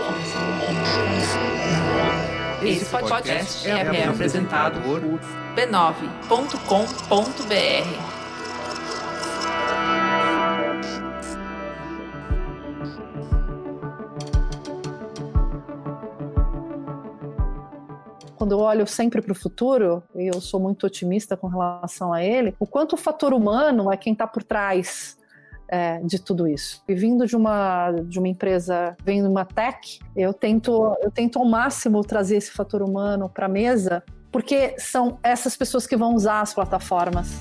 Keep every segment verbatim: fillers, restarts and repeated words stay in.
Esse podcast é, é apresentado por b nove ponto com ponto b r. Quando eu olho sempre para o futuro, e eu sou muito otimista com relação a ele, o quanto o fator humano é quem está por trás é, de tudo isso. E vindo de uma, de uma empresa, vindo de uma tech, eu tento, eu tento ao máximo trazer esse fator humano para a mesa, porque são essas pessoas que vão usar as plataformas.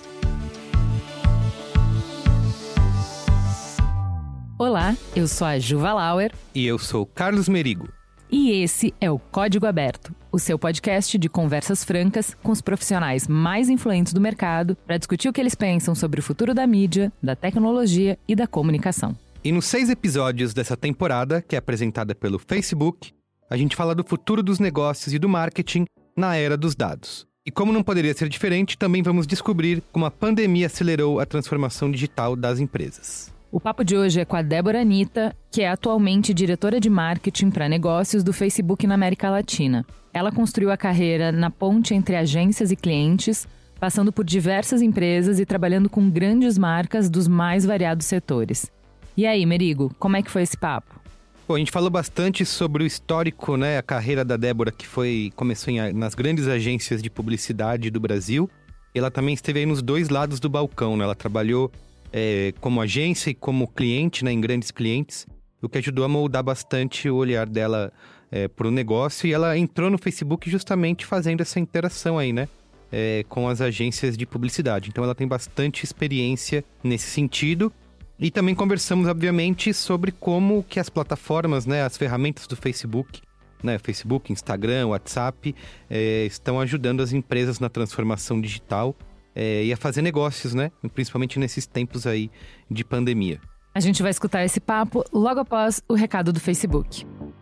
Olá, eu sou a Juva Lauer. E eu sou Carlos Merigo. E esse é o Código Aberto, o seu podcast de conversas francas com os profissionais mais influentes do mercado para discutir o que eles pensam sobre o futuro da mídia, da tecnologia e da comunicação. E nos seis episódios dessa temporada, que é apresentada pelo Facebook, a gente fala do futuro dos negócios e do marketing na era dos dados. E como não poderia ser diferente, também vamos descobrir como a pandemia acelerou a transformação digital das empresas. O papo de hoje é com a Débora Anitta, que é atualmente diretora de marketing para negócios do Facebook na América Latina. Ela construiu a carreira na ponte entre agências e clientes, passando por diversas empresas e trabalhando com grandes marcas dos mais variados setores. E aí, Merigo, como é que foi esse papo? Bom, a gente falou bastante sobre o histórico, né, a carreira da Débora, que foi, começou em, nas grandes agências de publicidade do Brasil. Ela também esteve aí nos dois lados do balcão, né? Ela trabalhou É, como agência e como cliente, né, em grandes clientes, o que ajudou a moldar bastante o olhar dela é, para o negócio. E ela entrou no Facebook justamente fazendo essa interação aí, né, é, com as agências de publicidade. Então ela tem bastante experiência nesse sentido. E também conversamos, obviamente, sobre como que as plataformas, né, as ferramentas do Facebook, né, Facebook, Instagram, WhatsApp, é, estão ajudando as empresas na transformação digital. É, e a fazer negócios, né? Principalmente nesses tempos aí de pandemia. A gente vai escutar esse papo logo após o recado do Facebook.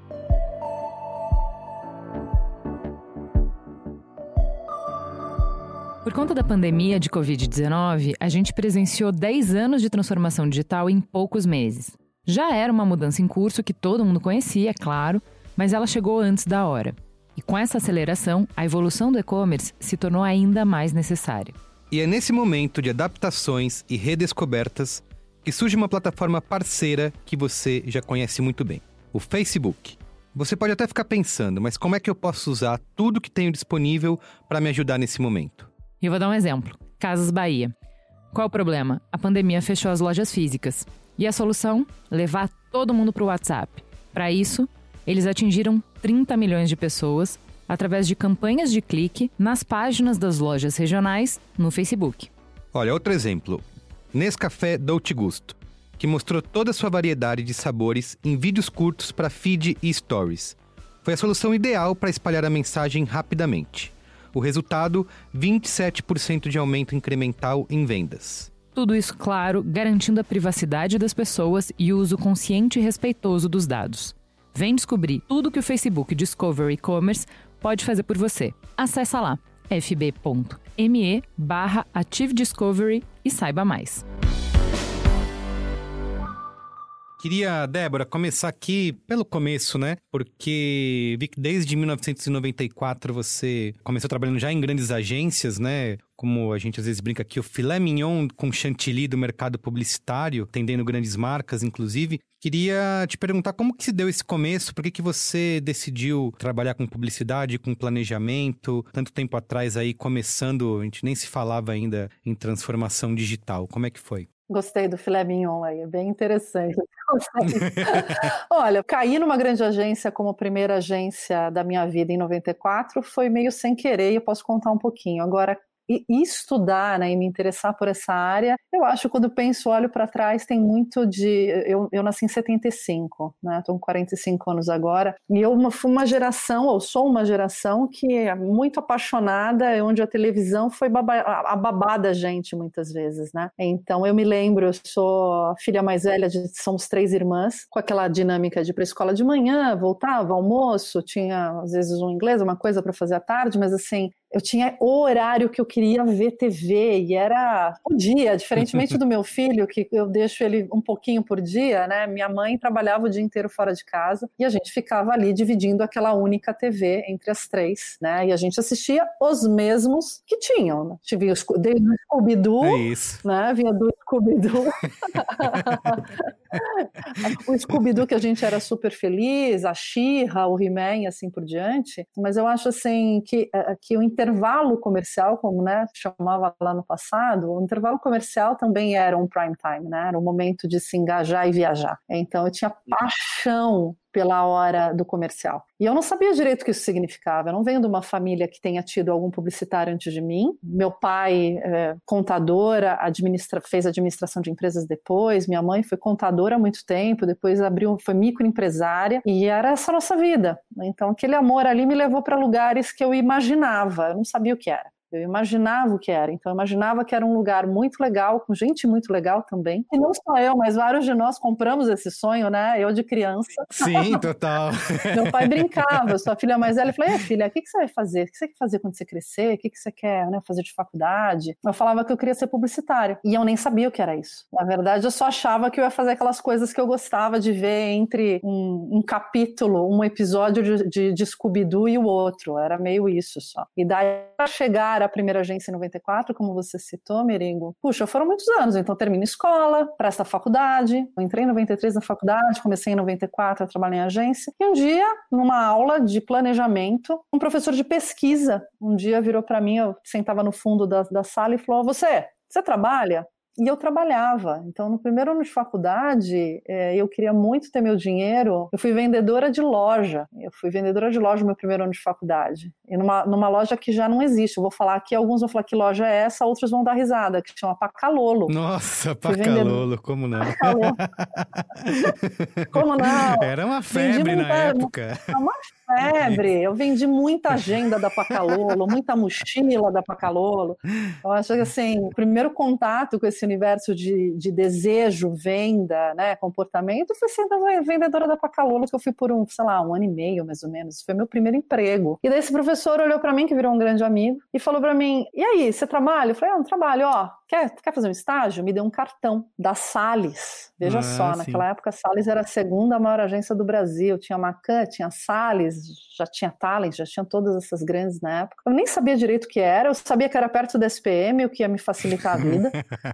Por conta da pandemia de covid dezenove, a gente presenciou dez anos de transformação digital em poucos meses. Já era uma mudança em curso que todo mundo conhecia, é claro, mas ela chegou antes da hora. E com essa aceleração, a evolução do e-commerce se tornou ainda mais necessária. E é nesse momento de adaptações e redescobertas que surge uma plataforma parceira que você já conhece muito bem, o Facebook. Você pode até ficar pensando, mas como é que eu posso usar tudo que tenho disponível para me ajudar nesse momento? Eu vou dar um exemplo. Casas Bahia. Qual o problema? A pandemia fechou as lojas físicas. E a solução? Levar todo mundo para o WhatsApp. Para isso, eles atingiram trinta milhões de pessoas através de campanhas de clique nas páginas das lojas regionais no Facebook. Olha, outro exemplo. Nescafé Dolce Gusto, que mostrou toda a sua variedade de sabores em vídeos curtos para feed e stories. Foi a solução ideal para espalhar a mensagem rapidamente. O resultado, vinte e sete por cento de aumento incremental em vendas. Tudo isso, claro, garantindo a privacidade das pessoas e o uso consciente e respeitoso dos dados. Vem descobrir tudo que o Facebook Discovery E-Commerce pode fazer por você. Acesse lá, fb.me barra Active Discovery e saiba mais. Queria, Débora, começar aqui pelo começo, né? Porque vi que desde mil novecentos e noventa e quatro você começou trabalhando já em grandes agências, né? Como a gente às vezes brinca aqui, o filé mignon com chantilly do mercado publicitário, atendendo grandes marcas, inclusive. Queria te perguntar como que se deu esse começo, por que que você decidiu trabalhar com publicidade, com planejamento, tanto tempo atrás aí, começando, a gente nem se falava ainda em transformação digital. Como é que foi? Gostei do filé mignon aí, é bem interessante. Olha, caí numa grande agência como primeira agência da minha vida em noventa e quatro, foi meio sem querer e eu posso contar um pouquinho. Agora, e, e estudar, né, e me interessar por essa área, eu acho, quando eu penso, olho para trás, tem muito de... Eu, eu nasci em setenta e cinco, né, estou com quarenta e cinco anos agora, e eu fui uma geração, ou sou uma geração que é muito apaixonada, onde a televisão foi baba, a babá da gente, muitas vezes, né. Então, eu me lembro, eu sou a filha mais velha, de, somos três irmãs, com aquela dinâmica de ir para a escola de manhã, voltava, almoço, tinha, às vezes, um inglês, uma coisa para fazer à tarde, mas assim, eu tinha o horário que eu queria ver T V, e era o dia, diferentemente do meu filho, que eu deixo ele um pouquinho por dia, né? Minha mãe trabalhava o dia inteiro fora de casa, e a gente ficava ali dividindo aquela única T V entre as três, né? E a gente assistia os mesmos que tinham, né? Vinha o, desde o Scooby-Doo, é isso. Né? Vinha do Scooby-Doo. O Scooby-Doo que a gente era super feliz, a She-Ra, o He-Man e assim por diante, mas eu acho assim que, que o intervalo comercial, como, né, chamava lá no passado, o intervalo comercial também era um prime time, né? Era um momento de se engajar e viajar. Então eu tinha paixão pela hora do comercial. E eu não sabia direito o que isso significava. Eu não venho de uma família que tenha tido algum publicitário antes de mim. Meu pai, é, contadora, administra, fez administração de empresas depois. Minha mãe foi contadora há muito tempo, depois abriu, foi microempresária. E era essa a nossa vida. Então aquele amor ali me levou para lugares que eu imaginava. Eu não sabia o que era. Eu imaginava o que era, então eu imaginava que era um lugar muito legal, com gente muito legal também. E não só eu, mas vários de nós compramos esse sonho, né? Eu de criança. Sim, total. Meu pai brincava, sua filha mais velha, eu falei, filha, o que, que você vai fazer? O que você quer fazer quando você crescer? O que, que você quer, né, fazer de faculdade? Eu falava que eu queria ser publicitária, e eu nem sabia o que era isso. Na verdade, eu só achava que eu ia fazer aquelas coisas que eu gostava de ver entre um, um capítulo, um episódio de, de, de Scooby-Doo e o outro. Era meio isso só. E daí, para chegar a primeira agência em noventa e quatro, como você citou, Merigo, puxa, foram muitos anos, então termino escola, presto a faculdade, eu entrei em noventa e três na faculdade, comecei em noventa e quatro a trabalhar em agência, e um dia, numa aula de planejamento, um professor de pesquisa, um dia virou para mim, eu sentava no fundo da, da sala e falou, você, você trabalha? E eu trabalhava, então no primeiro ano de faculdade, é, eu queria muito ter meu dinheiro, eu fui vendedora de loja, eu fui vendedora de loja no meu primeiro ano de faculdade, e numa, numa loja que já não existe, eu vou falar aqui, alguns vão falar que loja é essa, outros vão dar risada, que chama Pacalolo. Nossa, Pacalolo, como não? Pacalolo. Como não? Era uma febre muita, na época. Uma febre, eu vendi muita agenda da Pacalolo, muita mochila da Pacalolo, eu acho que assim, o primeiro contato com esse universo de, de desejo, venda, né, comportamento, foi sendo vendedora da Pacalolo, que eu fui por um, sei lá, um ano e meio, mais ou menos. Foi meu primeiro emprego. E daí esse professor olhou pra mim, que virou um grande amigo, e falou pra mim, e aí, você trabalha? Eu falei, ah, não trabalho, ó, quer, quer fazer um estágio? Me deu um cartão da Salles. Veja ah, só, sim. Naquela época a Salles era a segunda maior agência do Brasil, tinha Macan, tinha Salles, já tinha Talent, já tinha todas essas grandes na época. Eu nem sabia direito o que era, eu sabia que era perto da S P M, o que ia me facilitar a vida.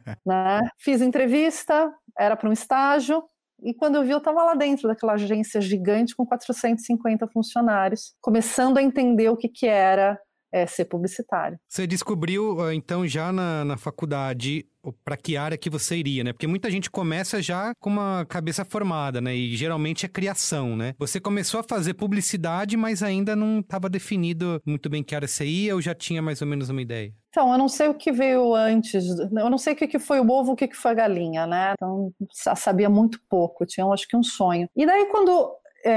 Né? Fiz entrevista, era para um estágio, e quando eu vi, eu estava lá dentro daquela agência gigante com quatrocentos e cinquenta funcionários, começando a entender o que, que era é, ser publicitário. Você descobriu, então, já na, na faculdade, para que área que você iria, né? Porque muita gente começa já com uma cabeça formada, né? E geralmente é criação, né? Você começou a fazer publicidade, mas ainda não estava definido muito bem que área você ia, ou já tinha mais ou menos uma ideia? Então, eu não sei o que veio antes, eu não sei o que foi o ovo, o que foi a galinha, né? Então, sabia muito pouco, tinha, acho que um sonho. E daí, quando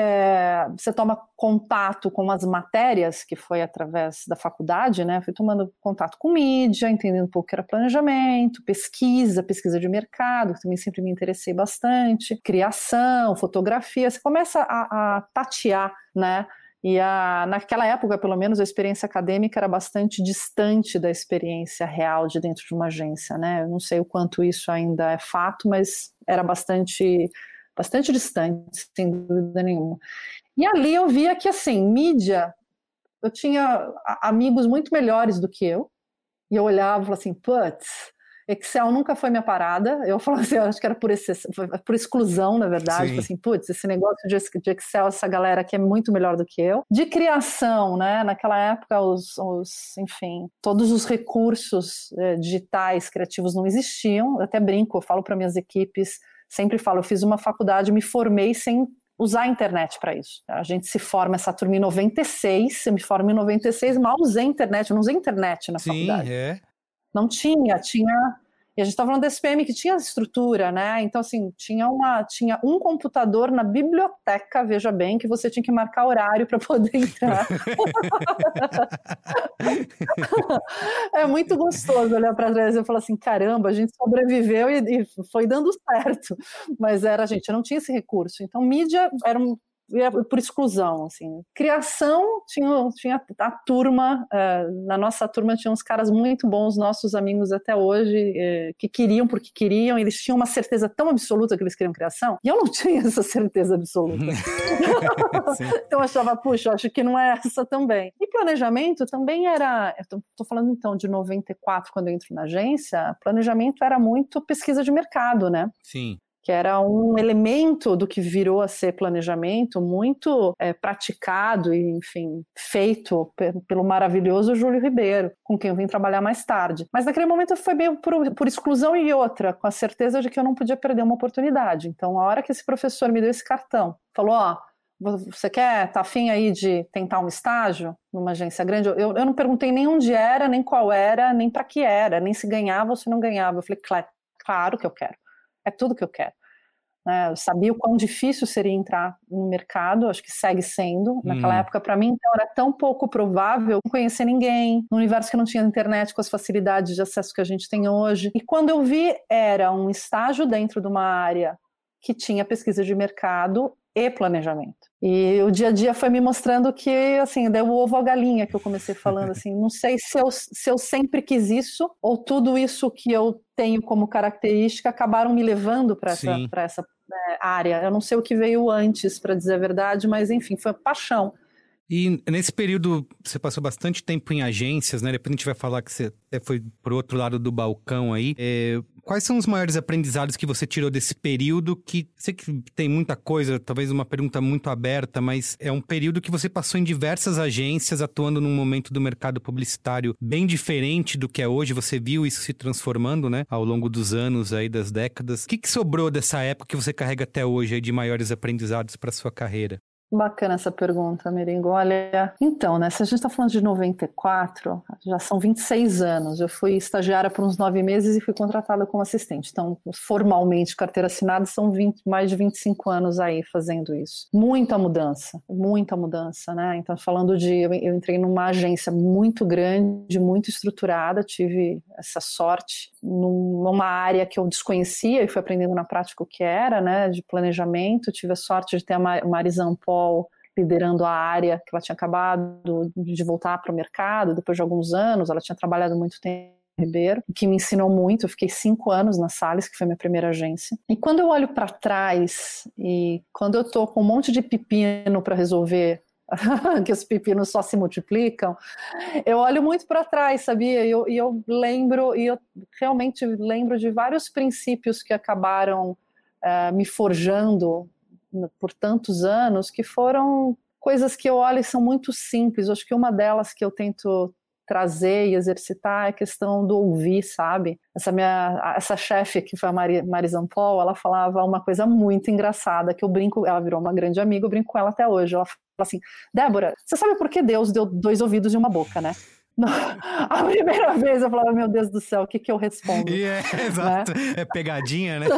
é, você toma contato com as matérias, que foi através da faculdade, né? Fui tomando contato com mídia, entendendo um pouco o que era planejamento, pesquisa, pesquisa de mercado, que também sempre me interessei bastante, criação, fotografia, você começa a, a tatear, né? E a, naquela época, pelo menos, a experiência acadêmica era bastante distante da experiência real de dentro de uma agência, né? Eu não sei o quanto isso ainda é fato, mas era bastante, bastante distante, sem dúvida nenhuma. E ali eu via que, assim, mídia, eu tinha amigos muito melhores do que eu, e eu olhava e falava assim, putz, Excel nunca foi minha parada, eu falava assim, eu acho que era por, esse, por exclusão, na verdade, assim, putz, esse negócio de, de Excel, essa galera aqui é muito melhor do que eu. De criação, né, naquela época, os, os enfim, todos os recursos eh, digitais, criativos não existiam, eu até brinco, eu falo para minhas equipes, sempre falo, eu fiz uma faculdade, me formei sem usar a internet para isso. A gente se forma, essa turma em noventa e seis, eu me formo em noventa e seis, mal usei internet, eu não usei internet na Sim, faculdade. Sim, é. Não tinha, tinha... E a gente estava falando da S P M que tinha estrutura, né? Então, assim, tinha, uma, tinha um computador na biblioteca, veja bem, que você tinha que marcar horário para poder entrar. É muito gostoso olhar para trás e falar assim, caramba, a gente sobreviveu e, e foi dando certo. Mas era, a gente não tinha esse recurso. Então, mídia era um... por exclusão, assim. Criação, tinha, tinha a turma, uh, na nossa turma tinha uns caras muito bons, nossos amigos até hoje, uh, que queriam porque queriam, eles tinham uma certeza tão absoluta que eles queriam criação, e eu não tinha essa certeza absoluta. Então eu achava, puxa, acho que não é essa também. E planejamento também era, eu tô, tô falando então de noventa e quatro, quando eu entro na agência, planejamento era muito pesquisa de mercado, né? Sim. Que era um elemento do que virou a ser planejamento muito é, praticado e, enfim, feito p- pelo maravilhoso Júlio Ribeiro, com quem eu vim trabalhar mais tarde. Mas naquele momento foi meio por, por exclusão e outra, com a certeza de que eu não podia perder uma oportunidade. Então, a hora que esse professor me deu esse cartão, falou, ó, você quer, tá afim aí de tentar um estágio numa agência grande? Eu, eu não perguntei nem onde era, nem qual era, nem para que era, nem se ganhava ou se não ganhava. Eu falei, claro, claro que eu quero. É tudo que eu quero. É, eu sabia o quão difícil seria entrar no mercado, acho que segue sendo. Naquela hum. época, para mim, então, era tão pouco provável não conhecer ninguém, num universo que não tinha internet com as facilidades de acesso que a gente tem hoje. E quando eu vi, era um estágio dentro de uma área que tinha pesquisa de mercado e planejamento. E o dia a dia foi me mostrando que, assim, deu o ovo à galinha, que eu comecei falando, assim, não sei se eu, se eu sempre quis isso, ou tudo isso que eu tenho como característica acabaram me levando para essa, para essa é, área. Eu não sei o que veio antes, para dizer a verdade, mas, enfim, foi paixão. E nesse período, você passou bastante tempo em agências, né? Depois a gente vai falar que você foi pro outro lado do balcão aí. É, quais são os maiores aprendizados que você tirou desse período? Que sei que tem muita coisa, talvez uma pergunta muito aberta, mas é um período que você passou em diversas agências, atuando num momento do mercado publicitário bem diferente do que é hoje. Você viu isso se transformando, né? Ao longo dos anos aí, das décadas. O que, que sobrou dessa época que você carrega até hoje aí de maiores aprendizados para sua carreira? Bacana essa pergunta, Meringo. Olha, então, né, se a gente está falando de noventa e quatro, já são vinte e seis anos. Eu fui estagiária por uns nove meses e fui contratada como assistente. Então, formalmente, carteira assinada, são vinte, mais de vinte e cinco anos aí fazendo isso. Muita mudança, muita mudança, né? Então, falando de... Eu, eu entrei numa agência muito grande, muito estruturada, tive essa sorte numa área que eu desconhecia e fui aprendendo na prática o que era, né, de planejamento. Tive a sorte de ter a Marisa Ampol liderando a área, que ela tinha acabado de voltar para o mercado, depois de alguns anos, ela tinha trabalhado muito tempo em Ribeiro, que me ensinou muito. Eu fiquei cinco anos na Salles, que foi minha primeira agência. E quando eu olho para trás, e quando eu estou com um monte de pepino para resolver, que os pepinos só se multiplicam, eu olho muito para trás, sabia? E eu, e eu lembro, e eu realmente lembro de vários princípios que acabaram uh, me forjando por tantos anos, que foram coisas que eu olho e são muito simples. Eu acho que uma delas que eu tento trazer e exercitar é a questão do ouvir, sabe? Essa minha, essa chefe que foi a Marisa Ampol, ela falava uma coisa muito engraçada, que eu brinco, ela virou uma grande amiga, eu brinco com ela até hoje. Ela fala assim, Débora, você sabe por que Deus deu dois ouvidos e uma boca, né? Não. A primeira vez eu falava, meu Deus do céu, o que que eu respondo? Yeah, exato, né? É pegadinha, né?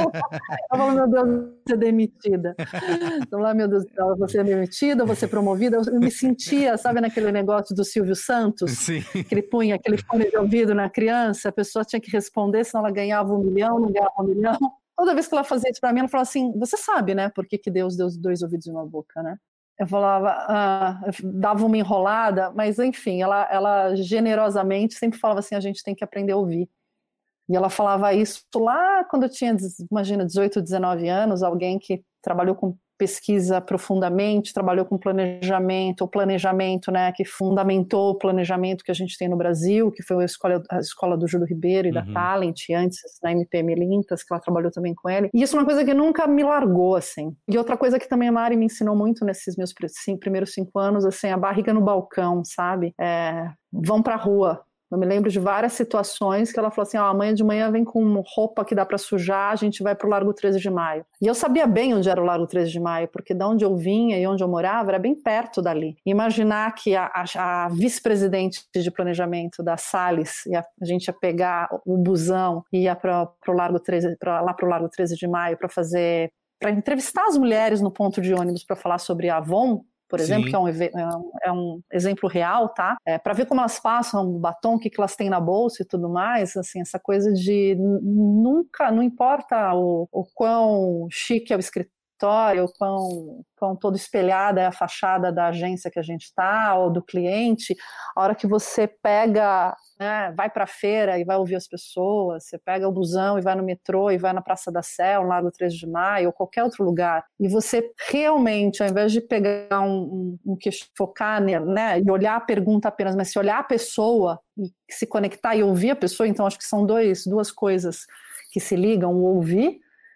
Eu falo, meu Deus, vou ser demitida. Eu falo, meu Deus do céu, eu vou ser demitida, eu vou ser promovida. Eu me sentia, sabe, naquele negócio do Silvio Santos? Sim. Que ele punha aquele fone de ouvido na criança, a pessoa tinha que responder, senão ela ganhava um milhão, não ganhava um milhão. Toda vez que ela fazia isso pra mim, ela falava assim, você sabe, né, por que que Deus deu dois ouvidos e uma boca, né? Eu falava, ah, eu dava uma enrolada, mas enfim, ela, ela generosamente sempre falava assim, a gente tem que aprender a ouvir. E ela falava isso lá quando eu tinha, imagina, dezoito, dezenove anos, alguém que trabalhou com pesquisa profundamente, trabalhou com planejamento, o planejamento, né, que fundamentou o planejamento que a gente tem no Brasil, que foi a escola, a escola do Júlio Ribeiro e uhum. da Talent, antes na M P M Lintas, que ela trabalhou também com ele. E isso é uma coisa que nunca me largou, assim. E outra coisa que também a Mari me ensinou muito nesses meus cinco, primeiros cinco anos, assim, a barriga no balcão, sabe? É, vão pra rua. Eu me lembro de várias situações que ela falou assim, ó, amanhã de manhã vem com roupa que dá para sujar, a gente vai pro Largo treze de maio. E eu sabia bem onde era o Largo treze de maio, porque de onde eu vinha e onde eu morava era bem perto dali. Imaginar que a, a, a vice-presidente de planejamento da Salles, ia, a gente ia pegar o busão e ia pra, pro Largo treze, pra, lá pro Largo treze de maio para fazer, para entrevistar as mulheres no ponto de ônibus para falar sobre a Avon, por exemplo, Sim. que é um, é, um, é um exemplo real, tá? É, para ver como elas passam o batom, o que, que elas têm na bolsa e tudo mais, assim, essa coisa de nunca, não importa o, o quão chique é o escritório, escritório, o quão, quão todo espelhada é a fachada da agência que a gente está, ou do cliente, a hora que você pega, né, vai para a feira e vai ouvir as pessoas, você pega o busão e vai no metrô e vai na Praça da Sé, no Largo treze de Maio, ou qualquer outro lugar, e você realmente, ao invés de pegar um, um, um que focar, né, e olhar a pergunta apenas, mas se olhar a pessoa e se conectar e ouvir a pessoa, então acho que são dois, duas coisas que se ligam, o ouvir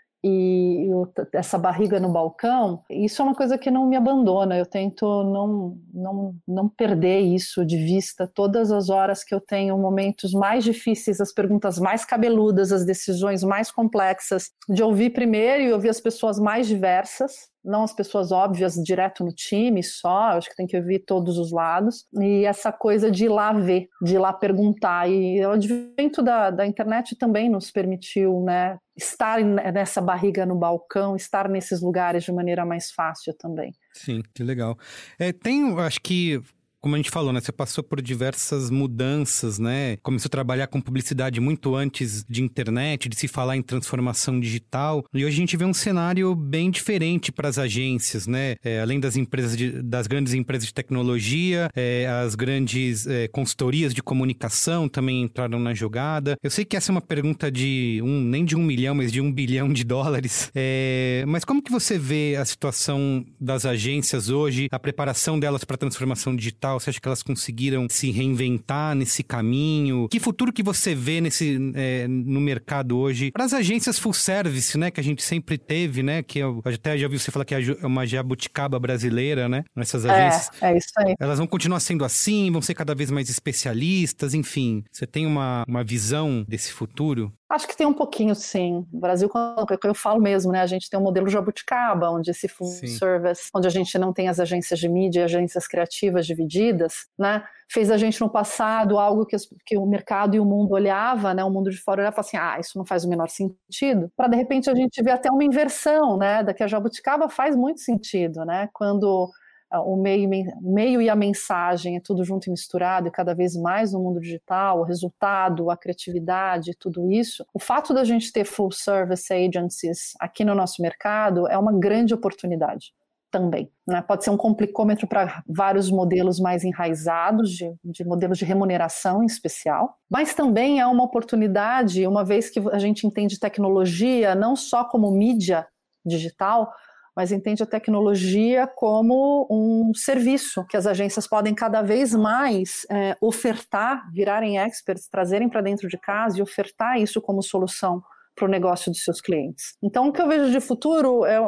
e essa barriga no balcão, isso é uma coisa que não me abandona, eu tento não, não, não perder isso de vista todas as horas que eu tenho momentos mais difíceis, as perguntas mais cabeludas, as decisões mais complexas, de ouvir primeiro e ouvir as pessoas mais diversas, não as pessoas óbvias direto no time só, eu acho que tem que ouvir todos os lados, e essa coisa de ir lá ver, de ir lá perguntar, e o advento da, da internet também nos permitiu, né, estar nessa barriga no balcão, estar nesses lugares de maneira mais fácil também. Sim, que legal. É, tem, acho que, como a gente falou, né? Você passou por diversas mudanças, né? Começou a trabalhar com publicidade muito antes de internet, de se falar em transformação digital. E hoje a gente vê um cenário bem diferente para as agências, né? É, além das empresas, de, das grandes empresas de tecnologia, é, as grandes é, consultorias de comunicação também entraram na jogada. Eu sei que essa é uma pergunta de um, nem de um milhão, mas de um bilhão de dólares. É, mas como que você vê a situação das agências hoje, a preparação delas para a transformação digital? Você acha que elas conseguiram se reinventar nesse caminho? Que futuro que você vê nesse, é, no mercado hoje? Para as agências full service, né? Que a gente sempre teve, né? Que eu até já ouvi você falar que é uma jabuticaba brasileira, né? Essas agências. É, é isso aí. Elas vão continuar sendo assim? Vão ser cada vez mais especialistas? Enfim, você tem uma, uma visão desse futuro? Acho que tem um pouquinho, sim. O Brasil, eu falo mesmo, né? A gente tem um modelo jabuticaba, onde esse full sim. service, onde a gente não tem as agências de mídia e agências criativas divididas, né? Fez a gente no passado algo que, as, que o mercado e o mundo olhava, né? O mundo de fora olhava e falava assim, ah, isso não faz o menor sentido. Para, de repente, a gente ver até uma inversão, né? Da que a jabuticaba faz muito sentido, né? Quando o meio, o meio e a mensagem é tudo junto e misturado, e cada vez mais no mundo digital, o resultado, a criatividade, tudo isso. O fato da gente ter full service agencies aqui no nosso mercado é uma grande oportunidade também, né? Pode ser um complicômetro para vários modelos mais enraizados, de, de modelos de remuneração em especial, mas também é uma oportunidade, uma vez que a gente entende tecnologia não só como mídia digital, mas entende a tecnologia como um serviço que as agências podem cada vez mais é, ofertar, virarem experts, trazerem para dentro de casa e ofertar isso como solução para o negócio dos seus clientes. Então, o que eu vejo de futuro é,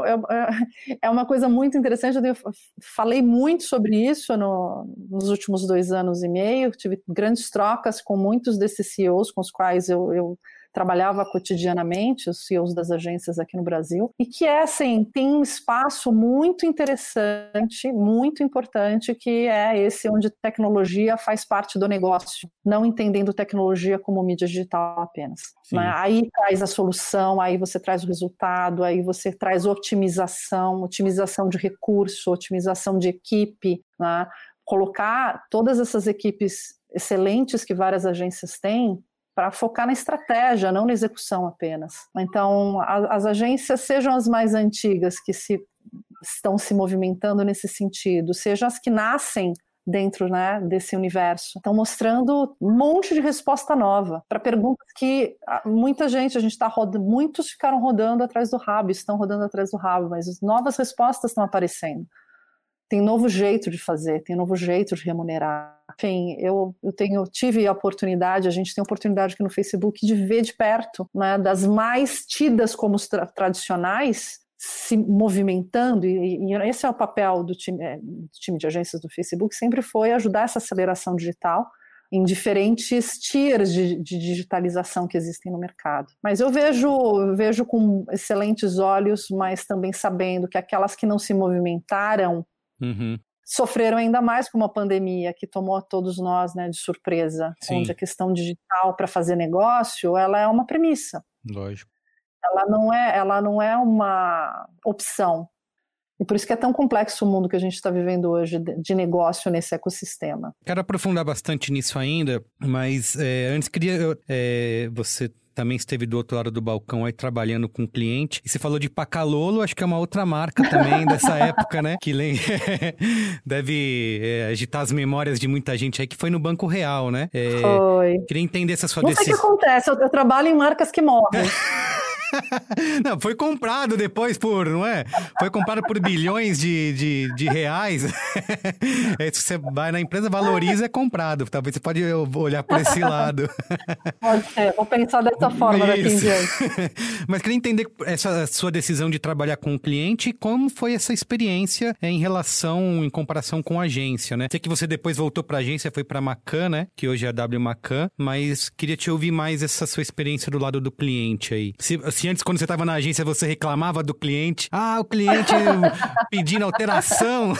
é, é uma coisa muito interessante. Eu falei muito sobre isso no, nos últimos dois anos e meio, tive grandes trocas com muitos desses C E Os com os quais eu, eu trabalhava cotidianamente, os C E Os das agências aqui no Brasil, e que é assim, tem um espaço muito interessante, muito importante, que é esse onde tecnologia faz parte do negócio, não entendendo tecnologia como mídia digital apenas. Né? Aí traz a solução, aí você traz o resultado, aí você traz otimização, otimização de recurso, otimização de equipe, né? Colocar todas essas equipes excelentes que várias agências têm para focar na estratégia, não na execução apenas. Então, a, as agências, sejam as mais antigas que se, estão se movimentando nesse sentido, sejam as que nascem dentro, né, desse universo, estão mostrando um monte de resposta nova para perguntas que muita gente, a gente está rodando, muitos ficaram rodando atrás do rabo, estão rodando atrás do rabo, mas novas respostas estão aparecendo. Tem novo jeito de fazer, tem novo jeito de remunerar. Enfim, eu, eu tenho, tive a oportunidade, a gente tem a oportunidade aqui no Facebook de ver de perto, né, das mais tidas como tra- tradicionais se movimentando, e, e esse é o papel do time, é, do time de agências do Facebook, sempre foi ajudar essa aceleração digital em diferentes tiers de, de digitalização que existem no mercado. Mas eu vejo, eu vejo com excelentes olhos, mas também sabendo que aquelas que não se movimentaram Uhum. sofreram ainda mais com uma pandemia que tomou a todos nós, né, de surpresa. Sim. Onde a questão digital para fazer negócio, ela é uma premissa. Lógico. Ela não é, ela não é uma opção. E por isso que é tão complexo o mundo que a gente está vivendo hoje de negócio nesse ecossistema. Quero aprofundar bastante nisso ainda, mas é, antes queria... É, você também esteve do outro lado do balcão aí trabalhando com cliente. E você falou de Pacalolo, acho que é uma outra marca também dessa época, né? Que deve é, agitar as memórias de muita gente aí, que foi no Banco Real, né? É, foi. Queria entender essa sua decisão. Não sei o que acontece, eu, eu trabalho em marcas que morrem. Não, foi comprado depois por, não é? Foi comprado por bilhões de, de, de reais. É, se você vai na empresa, valoriza, é comprado. Talvez você pode olhar por esse lado. Pode ser, vou pensar dessa forma daqui em diante. Mas queria entender essa sua decisão de trabalhar com o cliente e como foi essa experiência em relação, em comparação com a agência, né? Sei que você depois voltou para a agência, foi para a Macan, né? Que hoje é a W Macan, mas queria te ouvir mais essa sua experiência do lado do cliente aí. Se, se antes, quando você estava na agência, você reclamava do cliente, ah, o cliente pedindo alteração,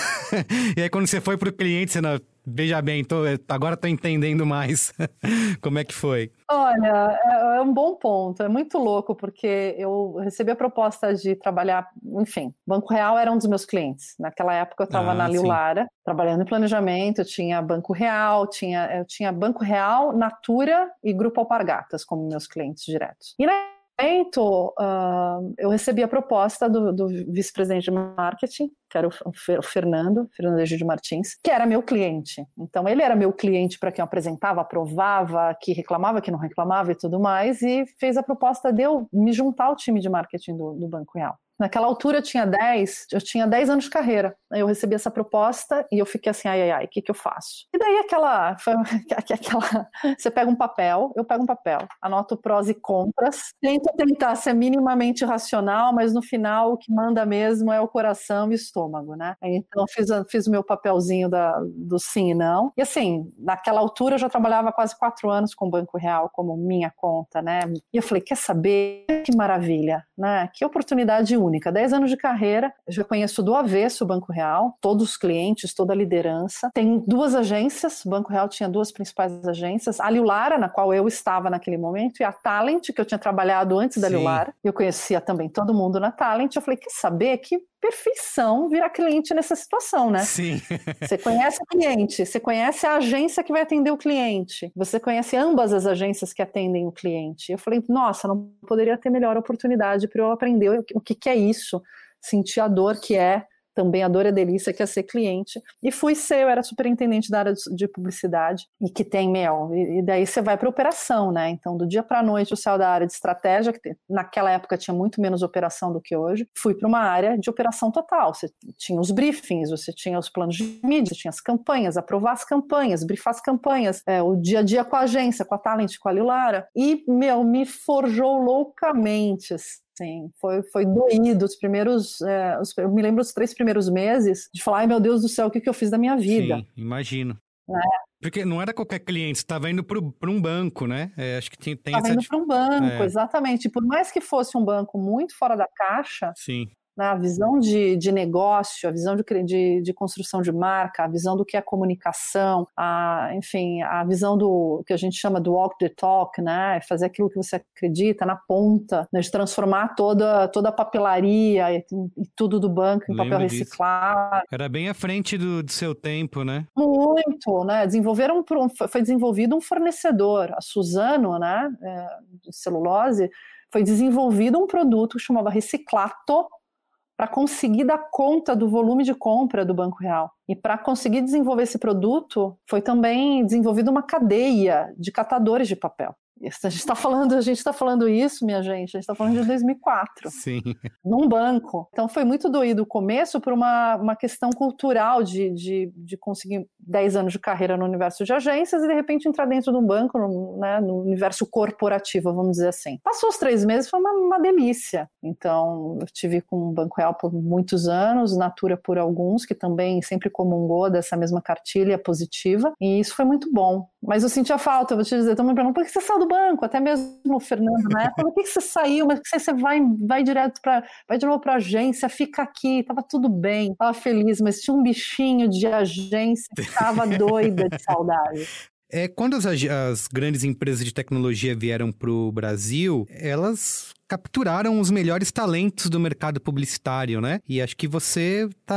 e aí quando você foi pro cliente, você não... Veja bem, tô, agora estou entendendo mais como é que foi. Olha, é, é um bom ponto, é muito louco, porque eu recebi a proposta de trabalhar, enfim, Banco Real era um dos meus clientes. Naquela época eu estava ah, na Liu Lara, trabalhando em planejamento, eu tinha Banco Real, tinha, eu tinha Banco Real, Natura e Grupo Alpargatas como meus clientes diretos. E na momento, uh, eu recebi a proposta do, do vice-presidente de marketing, que era o, o Fernando, Fernando Egídio Martins, que era meu cliente. Então, ele era meu cliente para quem eu apresentava, aprovava, que reclamava, que não reclamava e tudo mais, e fez a proposta de eu me juntar ao time de marketing do, do Banco Real. Naquela altura eu tinha dez, eu tinha dez anos de carreira. Aí eu recebi essa proposta e eu fiquei assim, ai, ai, ai, o que que eu faço? E daí aquela, foi, aquela, você pega um papel, eu pego um papel, anoto prós e contras, tento tentar ser minimamente racional, mas no final o que manda mesmo é o coração e o estômago, né? Então fiz, fiz o meu papelzinho da, do sim e não. E assim, naquela altura eu já trabalhava quase quatro anos com o Banco Real como minha conta, né? E eu falei, quer saber? Que maravilha, né? Que oportunidade única. Única, dez anos de carreira, eu já conheço do avesso o Banco Real, todos os clientes, toda a liderança. Tem duas agências, o Banco Real tinha duas principais agências, a Liu Lara, na qual eu estava naquele momento, e a Talent, que eu tinha trabalhado antes da Sim. Liu Lara. Eu conhecia também todo mundo na Talent. Eu falei, quer saber? Que perfeição virar cliente nessa situação, né? Sim. Você conhece o cliente, você conhece a agência que vai atender o cliente, você conhece ambas as agências que atendem o cliente. Eu falei, nossa, não poderia ter melhor oportunidade para eu aprender o que, que é isso, sentir a dor que é, também a dor e a delícia que é ser cliente. E fui ser, eu era superintendente da área de publicidade, e que tem, meu, e daí você vai para operação, né? Então, do dia para a noite, eu saio da área de estratégia, que naquela época tinha muito menos operação do que hoje, fui para uma área de operação total. Você tinha os briefings, você tinha os planos de mídia, você tinha as campanhas, aprovar as campanhas, briefar as campanhas, é, o dia a dia com a agência, com a Talent, com a Liu Lara, e, meu, me forjou loucamente, assim. Sim, foi, foi doído os primeiros, é, os, eu me lembro os três primeiros meses de falar, ai meu Deus do céu, o que, que eu fiz da minha vida? Sim, imagino. É. Porque não era qualquer cliente, você estava indo para um banco, né? É, acho que tem, tem Estava essa... indo para um banco, é. exatamente. Por mais que fosse um banco muito fora da caixa, Sim. A visão de, de negócio, a visão de, de, de construção de marca, a visão do que é comunicação, a, enfim, a visão do que a gente chama do walk the talk, né? Fazer aquilo que você acredita na ponta, né? De transformar toda, toda a papelaria e, e tudo do banco em Lembro papel reciclado. Era bem à frente do, do seu tempo, né? Muito, né? Desenvolveram, foi desenvolvido um fornecedor, a Suzano, né? De celulose, foi desenvolvido um produto que chamava Reciclato, para conseguir dar conta do volume de compra do Banco Real. E para conseguir desenvolver esse produto, foi também desenvolvida uma cadeia de catadores de papel. A gente está falando, a gente tá falando isso, minha gente, a gente está falando de dois mil e quatro. Sim. Num banco. Então foi muito doído o começo por uma, uma questão cultural de, de, de conseguir dez anos de carreira no universo de agências e de repente entrar dentro de um banco, no, né, no universo corporativo, vamos dizer assim. Passou os três meses, foi uma, uma delícia. Então eu tive com o Banco Real por muitos anos, Natura por alguns, que também sempre comungou dessa mesma cartilha positiva, e isso foi muito bom. Mas eu sentia falta, eu vou te dizer, todo mundo perguntou, por que você saiu do banco? Até mesmo o Fernando, né? Por que você saiu? Mas por que você vai, vai direto para, vai de novo para a agência, fica aqui, tava tudo bem, tava feliz, mas tinha um bichinho de agência que tava doida de saudade. É, quando as, as grandes empresas de tecnologia vieram para o Brasil, elas capturaram os melhores talentos do mercado publicitário, né? E acho que você tá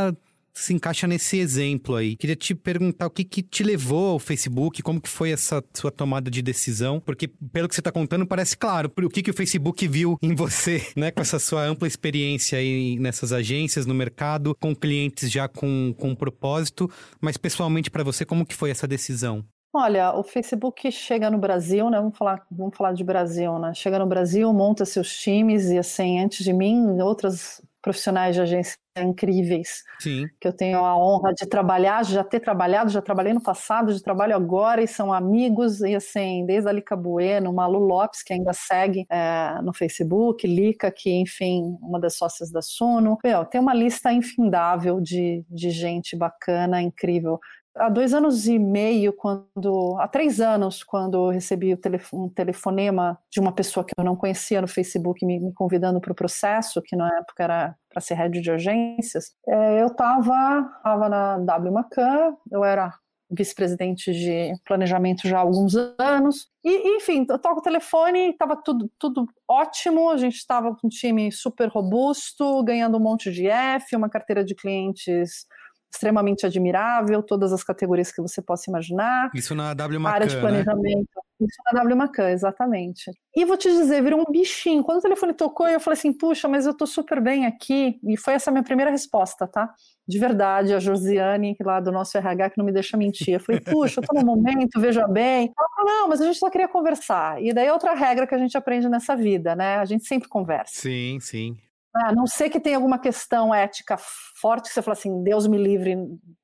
se encaixa nesse exemplo aí. Queria te perguntar o que, que te levou ao Facebook, como que foi essa sua tomada de decisão, porque pelo que você está contando parece claro o que, que o Facebook viu em você, né, com essa sua ampla experiência aí nessas agências, no mercado, com clientes já com, com um propósito, mas pessoalmente para você, como que foi essa decisão? Olha, o Facebook chega no Brasil, né? Vamos falar, vamos falar de Brasil, né? Chega no Brasil, monta seus times e assim, antes de mim, outras profissionais de agência incríveis. Sim. Que eu tenho a honra de trabalhar, de já ter trabalhado, já trabalhei no passado, de trabalho agora e são amigos e assim, desde a Lica Bueno, Malu Lopes, que ainda segue é, no Facebook, Lica, que enfim, uma das sócias da Suno. Meu, tem uma lista infindável de, de gente bacana, incrível. Há dois anos e meio, quando, há três anos, quando eu recebi o telef- um telefonema de uma pessoa que eu não conhecia no Facebook me, me convidando para o processo, que na época era para ser head de agências, é, eu estava tava na W McCann, eu era vice-presidente de planejamento já há alguns anos, e enfim, eu toco o telefone, estava tudo, tudo ótimo, a gente estava com um time super robusto, ganhando um monte de F, uma carteira de clientes extremamente admirável, todas as categorias que você possa imaginar. Isso na W McCann, área de planejamento. Né? Isso na W McCann, exatamente. E vou te dizer, virou um bichinho. Quando o telefone tocou, eu falei assim, puxa, mas eu tô super bem aqui. E foi essa a minha primeira resposta, tá? De verdade, a Josiane, lá do nosso R H, que não me deixa mentir. Eu falei, puxa, eu tô no momento, veja bem. Ela falou, não, mas a gente só queria conversar. E daí é outra regra que a gente aprende nessa vida, né? A gente sempre conversa. Sim, sim. A não ser que tenha alguma questão ética forte, que você fala assim, Deus me livre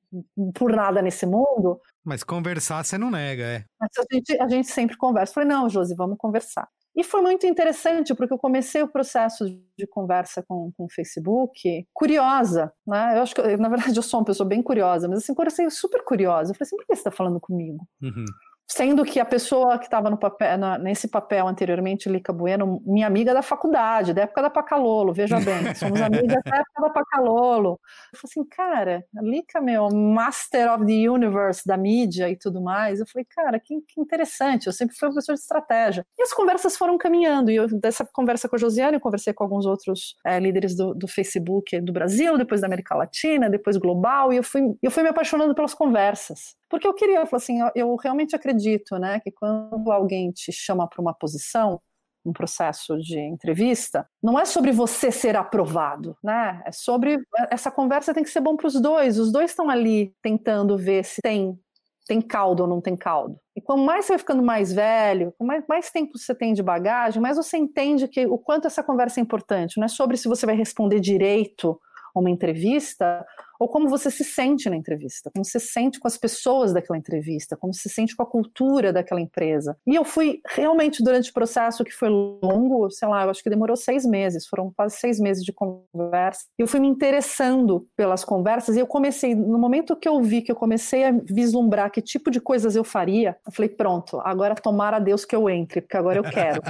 por nada nesse mundo. Mas conversar você não nega, é. Mas a gente, a gente sempre conversa. Eu falei, não, Josi, vamos conversar. E foi muito interessante, porque eu comecei o processo de conversa com, com o Facebook curiosa, né? Eu acho que, na verdade, eu sou uma pessoa bem curiosa, mas assim, comecei super curiosa. Eu falei assim, por que você está falando comigo? Uhum. Sendo que a pessoa que estava no papel, na, nesse papel anteriormente, Lica Bueno, minha amiga da faculdade, da época da Pacalolo, veja bem, somos amigas da época da Pacalolo. Eu falei assim, cara, a Lica, meu, Master of the Universe da mídia e tudo mais. Eu falei, cara, que, que interessante, eu sempre fui professor de estratégia. E as conversas foram caminhando, e eu, dessa conversa com a Josiane, eu conversei com alguns outros é, líderes do, do Facebook do Brasil, depois da América Latina, depois global, e eu fui, eu fui me apaixonando pelas conversas. Porque eu queria, eu falei assim, eu, eu realmente acredito, né, que quando alguém te chama para uma posição, um processo de entrevista, não é sobre você ser aprovado, né, é sobre, essa conversa tem que ser bom para os dois, os dois estão ali tentando ver se tem, tem caldo ou não tem caldo. E quanto mais você vai ficando mais velho, mais, mais tempo você tem de bagagem, mais você entende que, o quanto essa conversa é importante, não é sobre se você vai responder direito uma entrevista, ou como você se sente na entrevista, como você se sente com as pessoas daquela entrevista, como você se sente com a cultura daquela empresa. E eu fui realmente, durante o processo que foi longo, sei lá, eu acho que demorou seis meses, foram quase seis meses de conversa, eu fui me interessando pelas conversas e eu comecei, no momento que eu vi que eu comecei a vislumbrar que tipo de coisas eu faria, eu falei, pronto, agora tomara a Deus que eu entre, porque agora eu quero.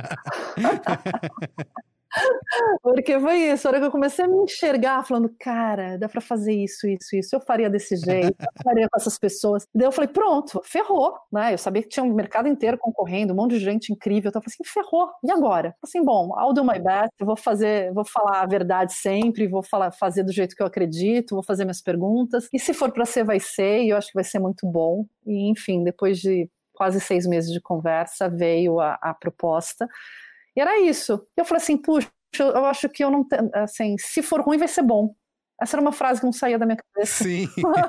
Porque foi isso, a hora que eu comecei a me enxergar falando, cara, dá pra fazer isso, isso, isso, eu faria desse jeito, eu faria com essas pessoas. Daí eu falei, pronto, ferrou, né? Eu sabia que tinha um mercado inteiro concorrendo, um monte de gente incrível, então eu falei assim, ferrou, e agora? Assim, bom, I'll do my best, eu vou fazer, vou falar a verdade sempre, vou falar, fazer do jeito que eu acredito, vou fazer minhas perguntas, e se for pra ser, vai ser, e eu acho que vai ser muito bom. E enfim, depois de quase seis meses de conversa, veio a, a proposta. E era isso. Eu falei assim, puxa, eu acho que eu não tenho, assim, se for ruim vai ser bom. Essa era uma frase que não saía da minha cabeça. Sim.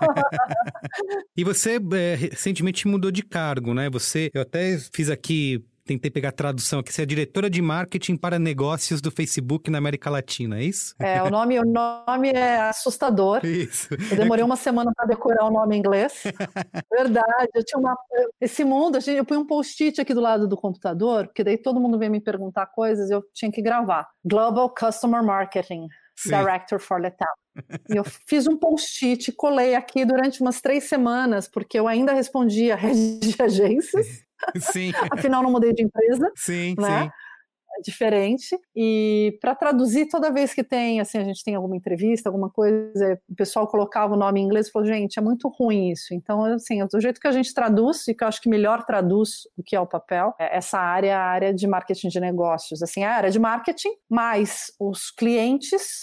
E você é, recentemente mudou de cargo, né? Você, eu até fiz aqui, tentei pegar a tradução aqui, você é diretora de marketing para negócios do Facebook na América Latina, é isso? É, o nome, o nome é assustador. Isso. Eu demorei uma semana para decorar o nome em inglês. Verdade, eu tinha uma... Esse mundo, eu punha um post-it aqui do lado do computador, porque daí todo mundo veio me perguntar coisas e eu tinha que gravar. Global Customer Marketing, Sim. Director for Latam. E eu fiz um post-it, colei aqui durante umas três semanas, porque eu ainda respondia a rede de agências. Sim. Afinal, não mudei de empresa. Sim, né? sim. diferente. E para traduzir, toda vez que tem, assim, a gente tem alguma entrevista, alguma coisa, o pessoal colocava o nome em inglês e falou, gente, é muito ruim isso. Então, assim, do jeito que a gente traduz, e que eu acho que melhor traduz o que é o papel, é essa área, a área de marketing de negócios. Assim, a área de marketing, mas os clientes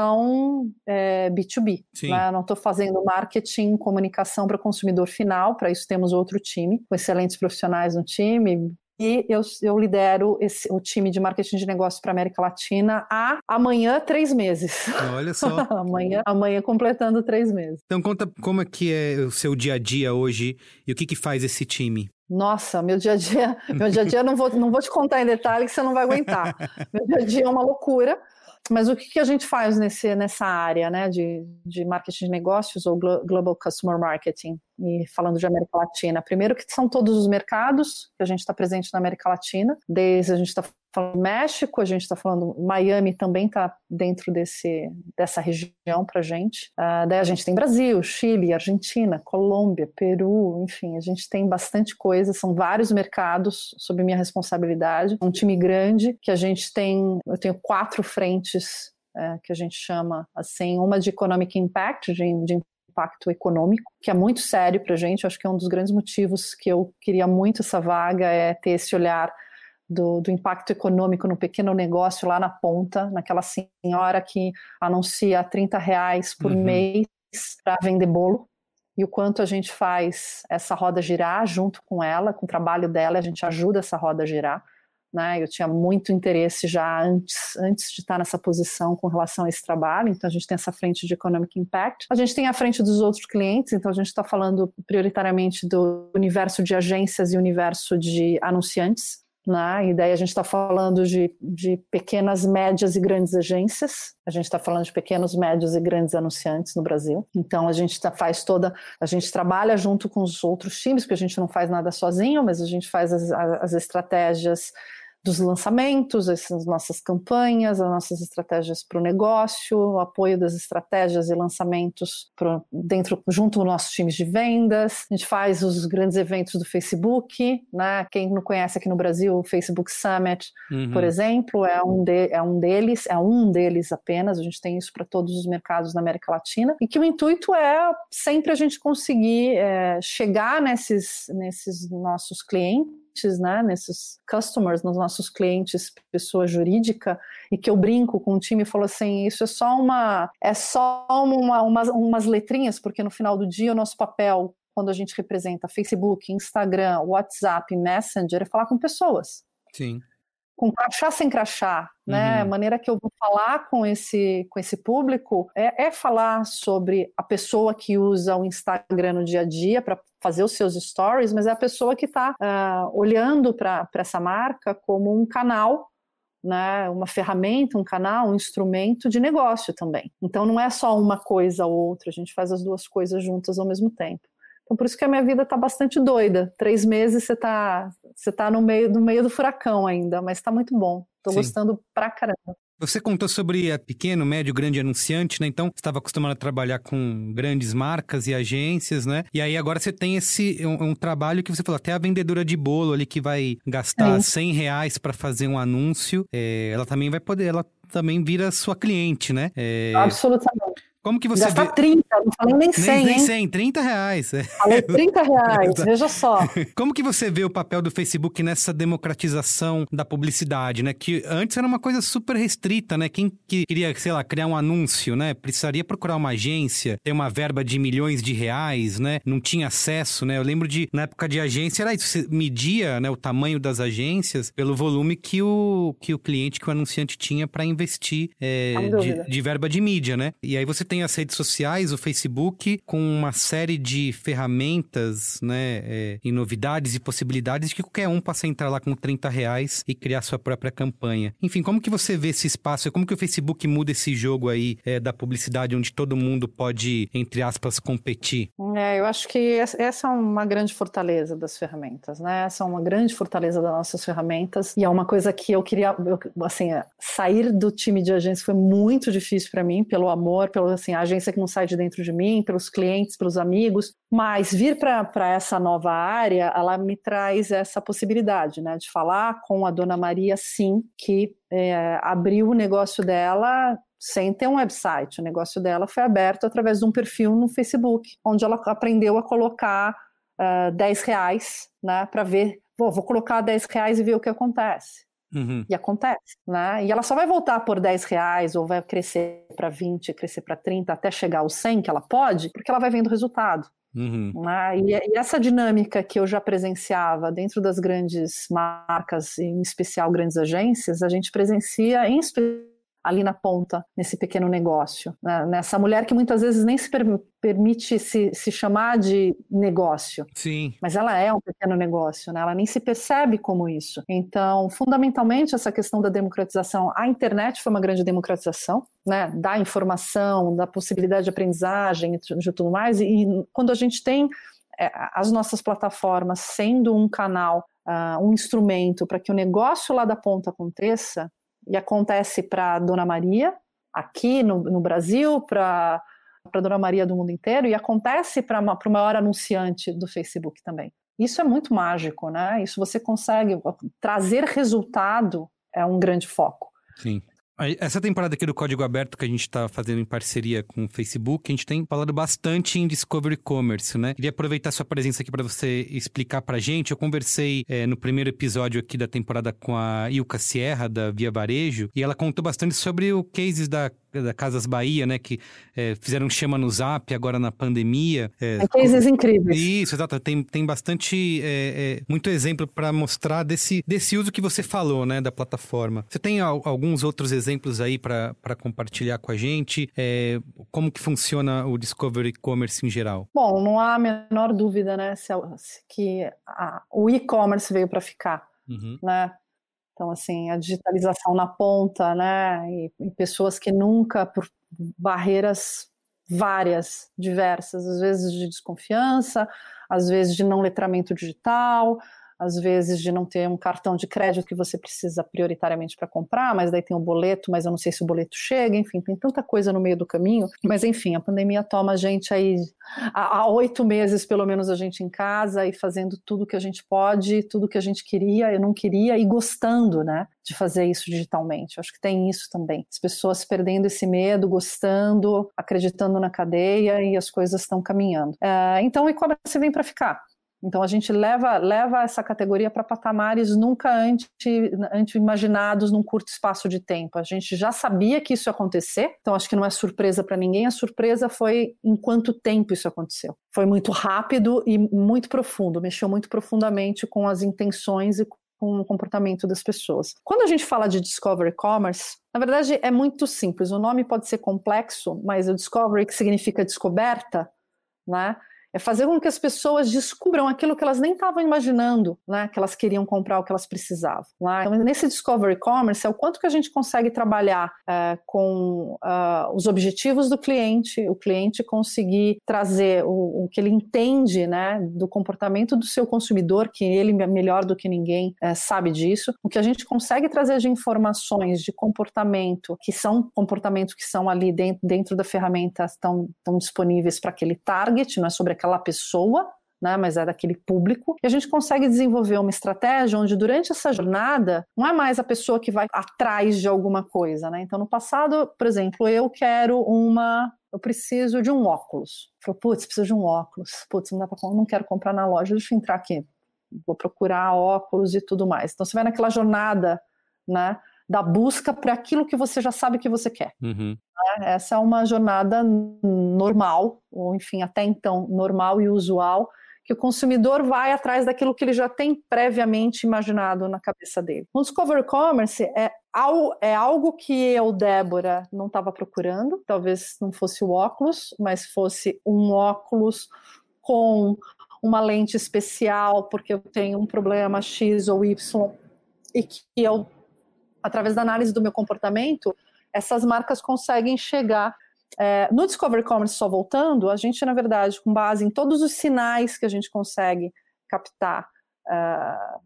são é, B dois B. Né? Eu não estou fazendo marketing, comunicação para consumidor final, para isso temos outro time, com excelentes profissionais no time. E eu, eu lidero esse, o time de marketing de negócios para a América Latina há amanhã três meses. Olha só. amanhã, amanhã completando três meses. Então conta como é que é o seu dia a dia hoje e o que que faz esse time? Nossa, meu dia a dia, meu dia a dia não vou, não vou te contar em detalhe que você não vai aguentar. Meu dia a dia é uma loucura. Mas o que, que a gente faz nesse, nessa área, né, de, de marketing de negócios ou Global Customer Marketing, e falando de América Latina? Primeiro que são todos os mercados que a gente está presente na América Latina, desde a gente está falando México, a gente está falando Miami também está dentro desse, dessa região para a gente. Uh, daí a gente tem Brasil, Chile, Argentina, Colômbia, Peru, enfim, a gente tem bastante coisa, são vários mercados sob minha responsabilidade, um time grande que a gente tem, eu tenho quatro frentes é, que a gente chama assim, uma de Economic Impact, de, de impacto econômico, que é muito sério para a gente. Eu acho que é um dos grandes motivos que eu queria muito essa vaga, é ter esse olhar do, do impacto econômico no pequeno negócio lá na ponta, naquela senhora que anuncia trinta reais por uhum. mês para vender bolo, e o quanto a gente faz essa roda girar junto com ela, com o trabalho dela, a gente ajuda essa roda a girar. Né? Eu tinha muito interesse já antes, antes de estar nessa posição com relação a esse trabalho, então a gente tem essa frente de Economic Impact. A gente tem a frente dos outros clientes, então a gente está falando prioritariamente do universo de agências e universo de anunciantes, né? E daí a gente está falando de, de pequenas, médias e grandes agências, a gente está falando de pequenos, médios e grandes anunciantes no Brasil. Então a gente tá, faz toda, a gente trabalha junto com os outros times, porque a gente não faz nada sozinho, mas a gente faz as, as estratégias dos lançamentos, as nossas campanhas, as nossas estratégias para o negócio, o apoio das estratégias e lançamentos pro, dentro, junto com nossos times de vendas. A gente faz os grandes eventos do Facebook, né? Quem não conhece aqui no Brasil, o Facebook Summit, uhum. por exemplo, é um, de, é um deles, é um deles apenas. A gente tem isso para todos os mercados na América Latina, e que o intuito é sempre a gente conseguir é, chegar nesses, nesses nossos clientes, né, nesses customers, nos nossos clientes, pessoa jurídica, e que eu brinco com o time e falo assim, isso é só uma, é só uma, umas, umas letrinhas, porque no final do dia o nosso papel, quando a gente representa Facebook, Instagram, WhatsApp, Messenger, é falar com pessoas. Sim. Com crachá sem crachá, né? Uhum. A maneira que eu vou falar com esse, com esse público é, é falar sobre a pessoa que usa o Instagram no dia a dia para fazer os seus stories, mas é a pessoa que está uh, olhando para essa marca como um canal, né? Uma ferramenta, um canal, um instrumento de negócio também. Então não é só uma coisa ou outra, a gente faz as duas coisas juntas ao mesmo tempo. Então, por isso que a minha vida está bastante doida. Três meses você está você tá no meio, no meio do furacão ainda, mas está muito bom. Estou gostando pra caramba. Você contou sobre a pequeno, médio, grande anunciante, né? Então, você estava acostumado a trabalhar com grandes marcas e agências, né? E aí agora você tem esse um, um trabalho que você falou, até a vendedora de bolo ali que vai gastar é. cem reais para fazer um anúncio, é, ela também vai poder, ela também vira sua cliente, né? É... Absolutamente. Como que você Gasta vê... trinta, não falei nem cem, nem, nem hein? cem, trinta reais. Falei trinta reais, veja só. Como que você vê o papel do Facebook nessa democratização da publicidade, né? Que antes era uma coisa super restrita, né? Quem que queria, sei lá, criar um anúncio, né? Precisaria procurar uma agência, ter uma verba de milhões de reais, né? Não tinha acesso, né? Eu lembro de, na época de agência, era isso, você media, né, o tamanho das agências pelo volume que o, que o cliente, que o anunciante tinha para investir é, de, de verba de mídia, né? E aí você tem as redes sociais, o Facebook, com uma série de ferramentas, né, é, e novidades e possibilidades de que qualquer um possa entrar lá com trinta reais e criar sua própria campanha. Enfim, como que você vê esse espaço? Como que o Facebook muda esse jogo aí é, da publicidade, onde todo mundo pode, entre aspas, competir? É, eu acho que essa é uma grande fortaleza das ferramentas, né? Essa é uma grande fortaleza das nossas ferramentas, e é uma coisa que eu queria, eu, assim, sair do time de agência foi muito difícil para mim, pelo amor, pelo assim, a agência que não sai de dentro de mim, pelos clientes, pelos amigos, mas vir para essa nova área, ela me traz essa possibilidade, né, de falar com a Dona Maria, sim, que é, abriu o negócio dela sem ter um website. O negócio dela foi aberto através de um perfil no Facebook, onde ela aprendeu a colocar uh, dez reais, né, para ver, vou, vou colocar dez reais e ver o que acontece. Uhum. E acontece, né? E ela só vai voltar por dez reais ou vai crescer para vinte, crescer para trinta, até chegar aos cem, que ela pode, porque ela vai vendo o resultado. Uhum. Né? E, e essa dinâmica que eu já presenciava dentro das grandes marcas, em especial grandes agências, a gente presencia em especial ali na ponta, nesse pequeno negócio, né? Nessa mulher que muitas vezes nem se per- permite se, se chamar de negócio. Sim. Mas ela é um pequeno negócio, né? Ela nem se percebe como isso. Então, fundamentalmente, essa questão da democratização, a internet foi uma grande democratização, né? Da informação, da possibilidade de aprendizagem e de tudo mais, e, e quando a gente tem é, as nossas plataformas sendo um canal, uh, um instrumento para que o negócio lá da ponta aconteça, e acontece para a Dona Maria, aqui no, no Brasil, para a Dona Maria do mundo inteiro, e acontece para o maior anunciante do Facebook também. Isso é muito mágico, né? Isso você consegue trazer resultado, é um grande foco. Sim. Essa temporada aqui do Código Aberto que a gente está fazendo em parceria com o Facebook, a gente tem falado bastante em Discovery Commerce, né? Queria aproveitar sua presença aqui para você explicar para a gente. Eu conversei é, no primeiro episódio aqui da temporada com a Ilka Sierra, da Via Varejo, e ela contou bastante sobre o cases da da Casas Bahia, né, que é, fizeram um chama no Zap agora na pandemia. É, é cases com... incríveis. Isso, exato. Tem, tem bastante, é, é, muito exemplo para mostrar desse, desse uso que você falou, né, da plataforma. Você tem al- alguns outros exemplos aí para compartilhar com a gente? É, como que funciona o Discovery Commerce em geral? Bom, não há a menor dúvida, né, se, se que a, o e-commerce veio para ficar, uhum. né? Então, assim, a digitalização na ponta, né, e, e pessoas que nunca, por barreiras várias, diversas, às vezes de desconfiança, às vezes de não letramento digital, às vezes de não ter um cartão de crédito que você precisa prioritariamente para comprar, mas daí tem um boleto, mas eu não sei se o boleto chega, enfim, tem tanta coisa no meio do caminho, mas enfim, a pandemia toma a gente aí há oito meses, pelo menos, a gente em casa e fazendo tudo que a gente pode, tudo que a gente queria, eu não queria, e gostando, né, de fazer isso digitalmente. Eu acho que tem isso também, as pessoas perdendo esse medo, gostando, acreditando na cadeia, e as coisas estão caminhando. É, então o e-commerce vem para ficar. Então a gente leva, leva essa categoria para patamares nunca antes, antes imaginados num curto espaço de tempo. A gente já sabia que isso ia acontecer, então acho que não é surpresa para ninguém. A surpresa foi em quanto tempo isso aconteceu. Foi muito rápido e muito profundo, mexeu muito profundamente com as intenções e com o comportamento das pessoas. Quando a gente fala de Discovery Commerce, na verdade é muito simples. O nome pode ser complexo, mas o Discovery, que significa descoberta, né? É fazer com que as pessoas descubram aquilo que elas nem estavam imaginando, né, que elas queriam comprar, o que elas precisavam. Né? Então, nesse Discovery Commerce, é o quanto que a gente consegue trabalhar é, com uh, os objetivos do cliente, o cliente conseguir trazer o, o que ele entende, né, do comportamento do seu consumidor, que ele, melhor do que ninguém, é, sabe disso. O que a gente consegue trazer de informações de comportamento, que são comportamentos que são ali dentro, dentro da ferramenta, estão, estão disponíveis para aquele target, não é sobre aquela aquela pessoa, né, mas é daquele público, e a gente consegue desenvolver uma estratégia onde durante essa jornada não é mais a pessoa que vai atrás de alguma coisa, né? Então no passado, por exemplo, eu quero uma, eu preciso de um óculos. Falei, putz, preciso de um óculos, putz, não dá pra, não quero comprar na loja, deixa eu entrar aqui, vou procurar óculos e tudo mais. Então você vai naquela jornada, né, da busca por aquilo que você já sabe que você quer. Uhum. Essa é uma jornada normal, ou enfim, até então, normal e usual, que o consumidor vai atrás daquilo que ele já tem previamente imaginado na cabeça dele. O Discovery Commerce é, é algo que eu, Débora, não estava procurando, talvez não fosse o óculos, mas fosse um óculos com uma lente especial, porque eu tenho um problema X ou Y, e que eu, através da análise do meu comportamento, essas marcas conseguem chegar. É, no Discovery Commerce, só voltando, a gente, na verdade, com base em todos os sinais que a gente consegue captar uh,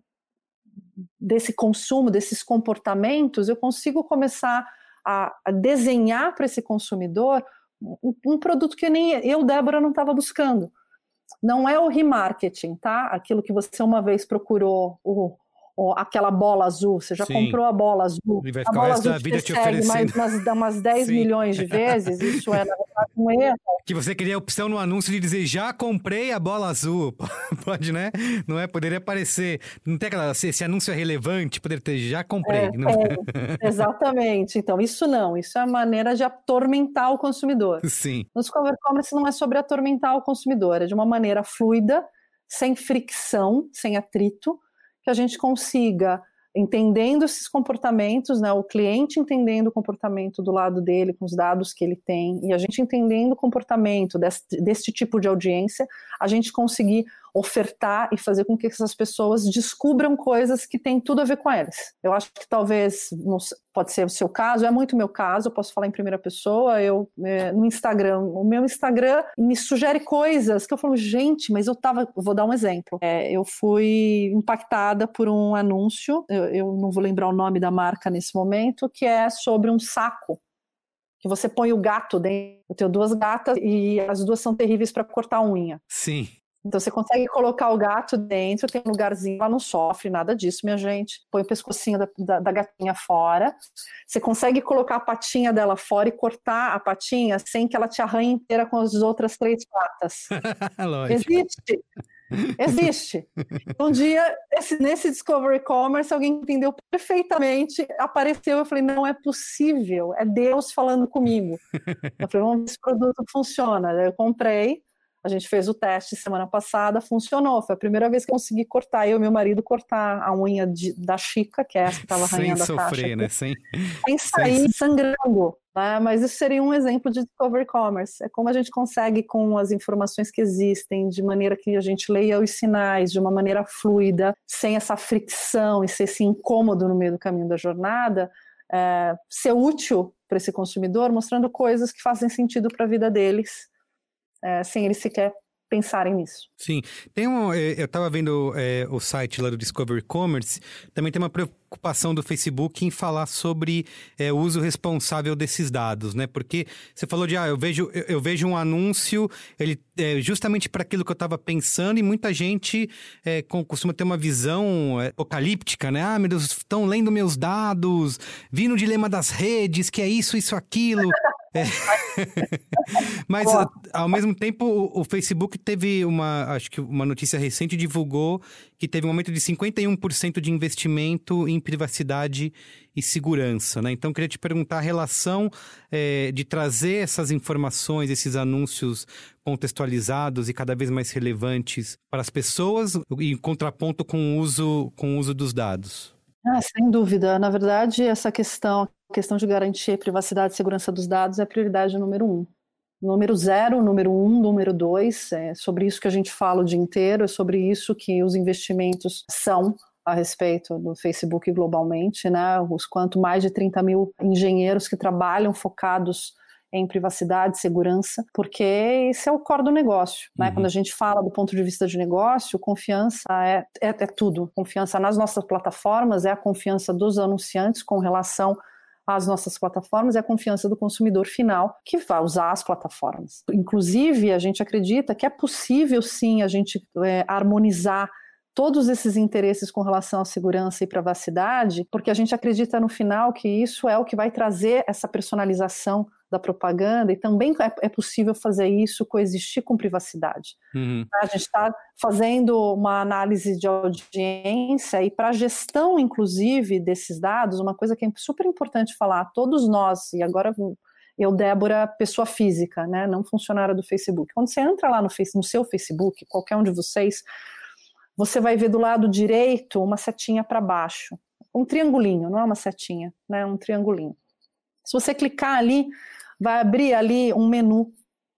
desse consumo, desses comportamentos, eu consigo começar a, a desenhar para esse consumidor um, um produto que nem eu, Débora, não estava buscando. Não é o remarketing, tá? Aquilo que você uma vez procurou, o, o, aquela bola azul, você já Sim. comprou a bola azul. E vai a ficar bola o resto azul da vida te te segue oferecendo. mais, umas, umas dez milhões de vezes, isso é, na verdade, um erro. Que você queria a opção no anúncio de dizer, já comprei a bola azul. Pode, né? Não é? Poderia aparecer. Não tem aquela. Se esse anúncio é relevante, poderia ter, já comprei. É, não... é, exatamente. Então, isso não. Isso é a maneira de atormentar o consumidor. Sim. No Discover Commerce não é sobre atormentar o consumidor, é de uma maneira fluida, sem fricção, sem atrito, que a gente consiga, entendendo esses comportamentos, né, o cliente entendendo o comportamento do lado dele, com os dados que ele tem, e a gente entendendo o comportamento desse, desse tipo de audiência, a gente conseguir ofertar e fazer com que essas pessoas descubram coisas que têm tudo a ver com eles. Eu acho que talvez, não, pode ser o seu caso, é muito o meu caso, eu posso falar em primeira pessoa, eu é, no Instagram, o meu Instagram me sugere coisas que eu falo, gente, mas eu tava, vou dar um exemplo, é, eu fui impactada por um anúncio, eu, eu não vou lembrar o nome da marca nesse momento, que é sobre um saco, que você põe o gato dentro, eu tenho duas gatas e as duas são terríveis para cortar a unha. Sim. Então você consegue colocar o gato dentro, tem um lugarzinho, ela não sofre nada disso, minha gente. Põe o pescocinho da, da, da gatinha fora. Você consegue colocar a patinha dela fora e cortar a patinha sem que ela te arranhe inteira com as outras três patas. Existe. Existe. Um dia, esse, nesse Discovery Commerce, alguém entendeu perfeitamente, apareceu, eu falei, não é possível, é Deus falando comigo. Eu falei, vamos ver se esse produto funciona. Eu comprei. A gente fez o teste semana passada, funcionou. Foi a primeira vez que eu consegui cortar, eu e meu marido cortar a unha de, da Chica, que é essa que estava arranhando a caixa. Sem sofrer, né? Sem, sem sair sem... sangrando. Né? Mas isso seria um exemplo de Discovery Commerce. É como a gente consegue, com as informações que existem, de maneira que a gente leia os sinais, de uma maneira fluida, sem essa fricção e ser esse incômodo no meio do caminho da jornada, é, ser útil para esse consumidor, mostrando coisas que fazem sentido para a vida deles, É, sem eles sequer pensarem nisso. Sim. Tem um, eu estava vendo é, o site lá do Discovery Commerce, também tem uma preocupação do Facebook em falar sobre é, o uso responsável desses dados, né? Porque você falou de, ah, eu vejo, eu, eu vejo um anúncio, ele é justamente para aquilo que eu estava pensando, e muita gente é, costuma ter uma visão é, apocalíptica, né? Ah, meu Deus, estão lendo meus dados, vi no dilema das redes, que é isso, isso, aquilo... É. Mas ao mesmo tempo o, o Facebook teve uma, acho que uma notícia recente divulgou que teve um aumento de cinquenta e um por cento de investimento em privacidade e segurança, né? Então eu queria te perguntar a relação é, de trazer essas informações, esses anúncios contextualizados e cada vez mais relevantes para as pessoas em contraponto com o uso, com o uso dos dados. Ah, sem dúvida. Na verdade, essa questão, a questão de garantir a privacidade e segurança dos dados é a prioridade número um. Número zero, número um, número dois, é sobre isso que a gente fala o dia inteiro, é sobre isso que os investimentos são a respeito do Facebook globalmente, né? Os quanto mais de trinta mil engenheiros que trabalham focados em privacidade e segurança, porque esse é o core do negócio, né? Uhum. Quando a gente fala do ponto de vista de negócio, confiança é, é, é tudo. Confiança nas nossas plataformas, é a confiança dos anunciantes com relação às nossas plataformas, é a confiança do consumidor final que vai usar as plataformas. Inclusive, a gente acredita que é possível, sim, a gente é, harmonizar todos esses interesses com relação à segurança e privacidade, porque a gente acredita no final que isso é o que vai trazer essa personalização da propaganda, e também é, é possível fazer isso, coexistir com privacidade. Uhum. A gente está fazendo uma análise de audiência, e para a gestão, inclusive, desses dados, uma coisa que é super importante falar, todos nós, e agora eu, Débora, pessoa física, né, não funcionária do Facebook, quando você entra lá no, face, no seu Facebook, qualquer um de vocês, você vai ver do lado direito uma setinha para baixo, um triangulinho, não é uma setinha, né, um triangulinho. Se você clicar ali, vai abrir ali um menu.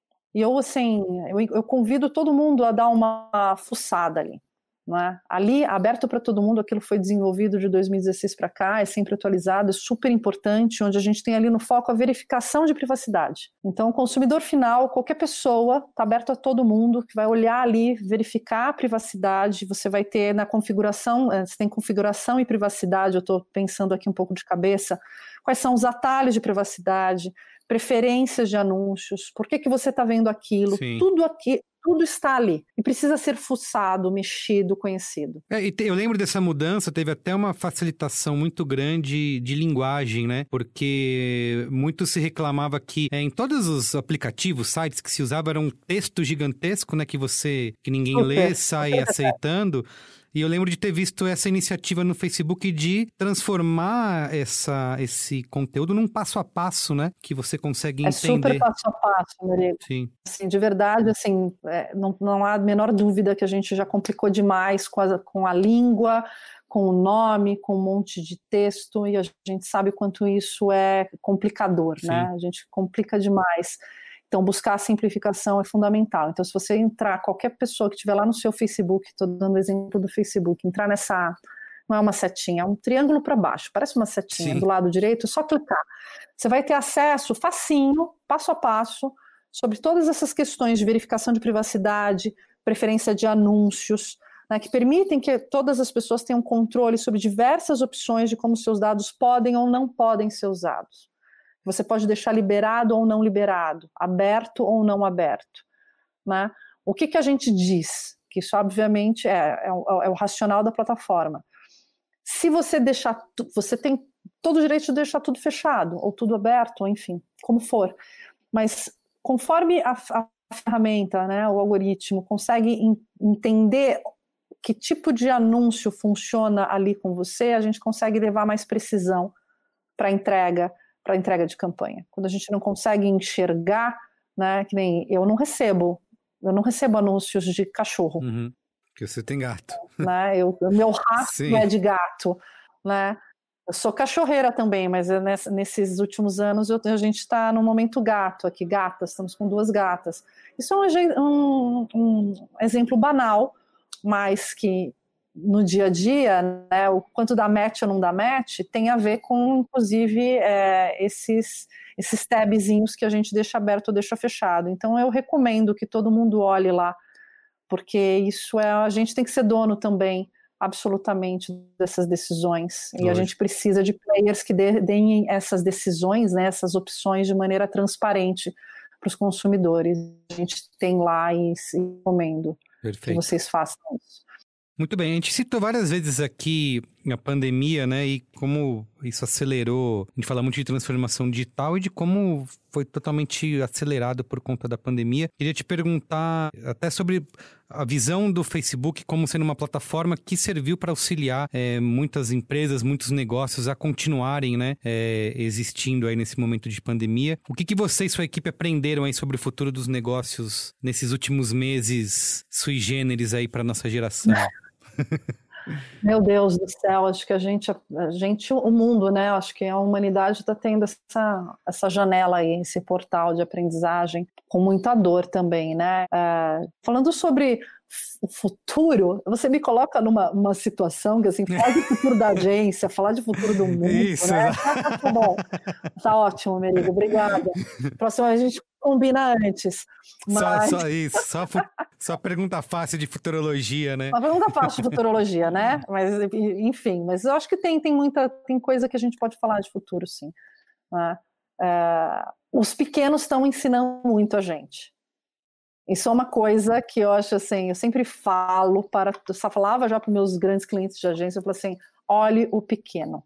E eu, assim, eu, eu convido todo mundo a dar uma fuçada ali. Não é? Ali, aberto para todo mundo, aquilo foi desenvolvido de dois mil e dezesseis para cá, é sempre atualizado, é super importante, onde a gente tem ali no foco a verificação de privacidade. Então, o consumidor final, qualquer pessoa, está aberto a todo mundo, que vai olhar ali, verificar a privacidade, você vai ter na configuração, você tem configuração e privacidade, eu estou pensando aqui um pouco de cabeça, quais são os atalhos de privacidade, preferências de anúncios, por que, que você está vendo aquilo, Sim. tudo aqui, tudo está ali e precisa ser fuçado, mexido, conhecido. É, e te, eu lembro dessa mudança, teve até uma facilitação muito grande de linguagem, né? Porque muito se reclamava que é, em todos os aplicativos, sites que se usava, era um texto gigantesco, né? Que você, que ninguém Super, lê, sai super aceitando. E eu lembro de ter visto essa iniciativa no Facebook de transformar essa, esse conteúdo num passo a passo, né? Que você consegue entender. É super passo a passo, Marico. Sim. Assim, de verdade, assim, é, não, não há a menor dúvida que a gente já complicou demais com a, com a língua, com o nome, com um monte de texto, e a gente sabe o quanto isso é complicador, Sim. né? A gente complica demais. Então, buscar a simplificação é fundamental. Então, se você entrar, qualquer pessoa que estiver lá no seu Facebook, estou dando exemplo do Facebook, entrar nessa, não é uma setinha, é um triângulo para baixo, parece uma setinha. Sim. Do lado direito, é só clicar. Você vai ter acesso facinho, passo a passo, sobre todas essas questões de verificação de privacidade, preferência de anúncios, né, que permitem que todas as pessoas tenham controle sobre diversas opções de como seus dados podem ou não podem ser usados. Você pode deixar liberado ou não liberado, aberto ou não aberto, né? O que, que a gente diz? Que isso, obviamente, é, é, o, é o racional da plataforma. Se você deixar, você tem todo o direito de deixar tudo fechado, ou tudo aberto, ou enfim, como for. Mas conforme a, a ferramenta, né, o algoritmo, consegue in, entender que tipo de anúncio funciona ali com você, a gente consegue levar mais precisão para a entrega, para a entrega de campanha. Quando a gente não consegue enxergar, né, que nem eu não recebo, eu não recebo anúncios de cachorro. Uhum, porque você tem gato. Né, eu, meu rastro é de gato, né? Eu sou cachorreira também, mas eu, nesses últimos anos eu, a gente está no momento gato aqui, gatas, estamos com duas gatas. Isso é um, um, um exemplo banal, mas que no dia a dia, né, o quanto dá match ou não dá match, tem a ver com, inclusive, é, esses, esses tabzinhos que a gente deixa aberto ou deixa fechado. Então, eu recomendo que todo mundo olhe lá, porque isso é, a gente tem que ser dono também, absolutamente, dessas decisões. E Lógico. A gente precisa de players que dê, deem essas decisões, né, essas opções de maneira transparente para os consumidores. A gente tem lá e, e recomendo Perfeito. Que vocês façam isso. Muito bem, a gente citou várias vezes aqui a pandemia, né, e como isso acelerou, a gente fala muito de transformação digital e de como foi totalmente acelerado por conta da pandemia. Queria te perguntar até sobre a visão do Facebook como sendo uma plataforma que serviu para auxiliar é, muitas empresas, muitos negócios a continuarem, né, é, existindo aí nesse momento de pandemia. O que, que você e sua equipe aprenderam aí sobre o futuro dos negócios nesses últimos meses sui generis aí para nossa geração? Meu Deus do céu, acho que a gente, a gente, o mundo, né, acho que a humanidade está tendo essa, essa janela aí, esse portal de aprendizagem, com muita dor também, né, é, falando sobre o futuro, você me coloca numa uma situação que, assim, falar de futuro da agência, falar de futuro do mundo, Isso, né, tá, tá bom, tá ótimo, Merigo, obrigada, próxima a gente combina antes. Mas... Só, só isso, só, só pergunta fácil de futurologia, né? Uma pergunta fácil de futurologia, né? Mas, enfim, mas eu acho que tem, tem muita tem coisa que a gente pode falar de futuro, sim. Né? É, os pequenos estão ensinando muito a gente. Isso é uma coisa que eu acho assim, eu sempre falo, para, eu só falava já para meus grandes clientes de agência, eu falo assim, olhe o pequeno.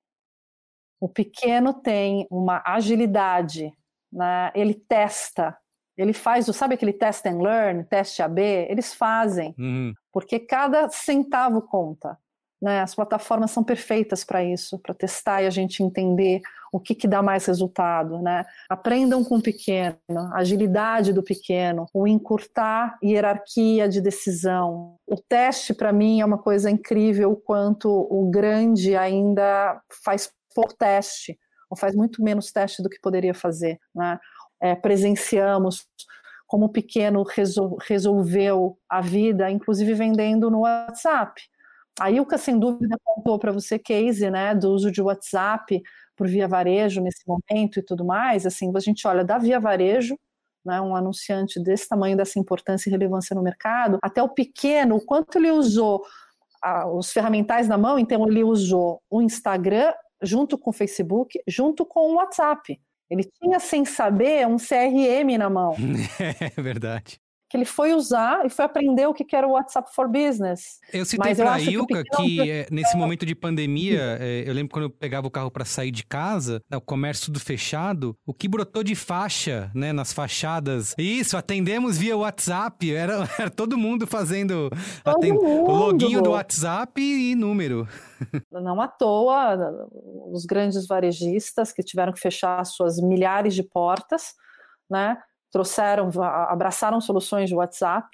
O pequeno tem uma agilidade, né? Ele testa, ele faz, sabe aquele test and learn, teste A B? Eles fazem, uhum. Porque cada centavo conta, né? As plataformas são perfeitas para isso, para testar e a gente entender o que, que dá mais resultado, né? Aprendam com o pequeno, a agilidade do pequeno, o encurtar hierarquia de decisão. O teste, para mim, é uma coisa incrível, o quanto o grande ainda faz pouco teste, ou faz muito menos teste do que poderia fazer, né? É, presenciamos como o pequeno resol- resolveu a vida, inclusive vendendo no WhatsApp. A Ilka, sem dúvida, contou para você case, né, do uso de WhatsApp por via varejo nesse momento e tudo mais. Assim, a gente olha da via varejo, né, um anunciante desse tamanho, dessa importância e relevância no mercado, até o pequeno, o quanto ele usou ah, os ferramentais na mão, então ele usou o Instagram junto com o Facebook, junto com o WhatsApp. Ele tinha, sem saber, um C R M na mão. É verdade. Que ele foi usar e foi aprender o que era o WhatsApp for Business. Eu citei para a Ilka que, que é, nesse momento de pandemia, é, eu lembro quando eu pegava o carro para sair de casa, né, o comércio tudo fechado, o que brotou de faixa, né, nas fachadas, isso, atendemos via WhatsApp, era, era todo mundo fazendo todo atend... mundo. o login do WhatsApp e número. Não à toa, os grandes varejistas que tiveram que fechar suas milhares de portas, né, trouxeram, abraçaram soluções de WhatsApp,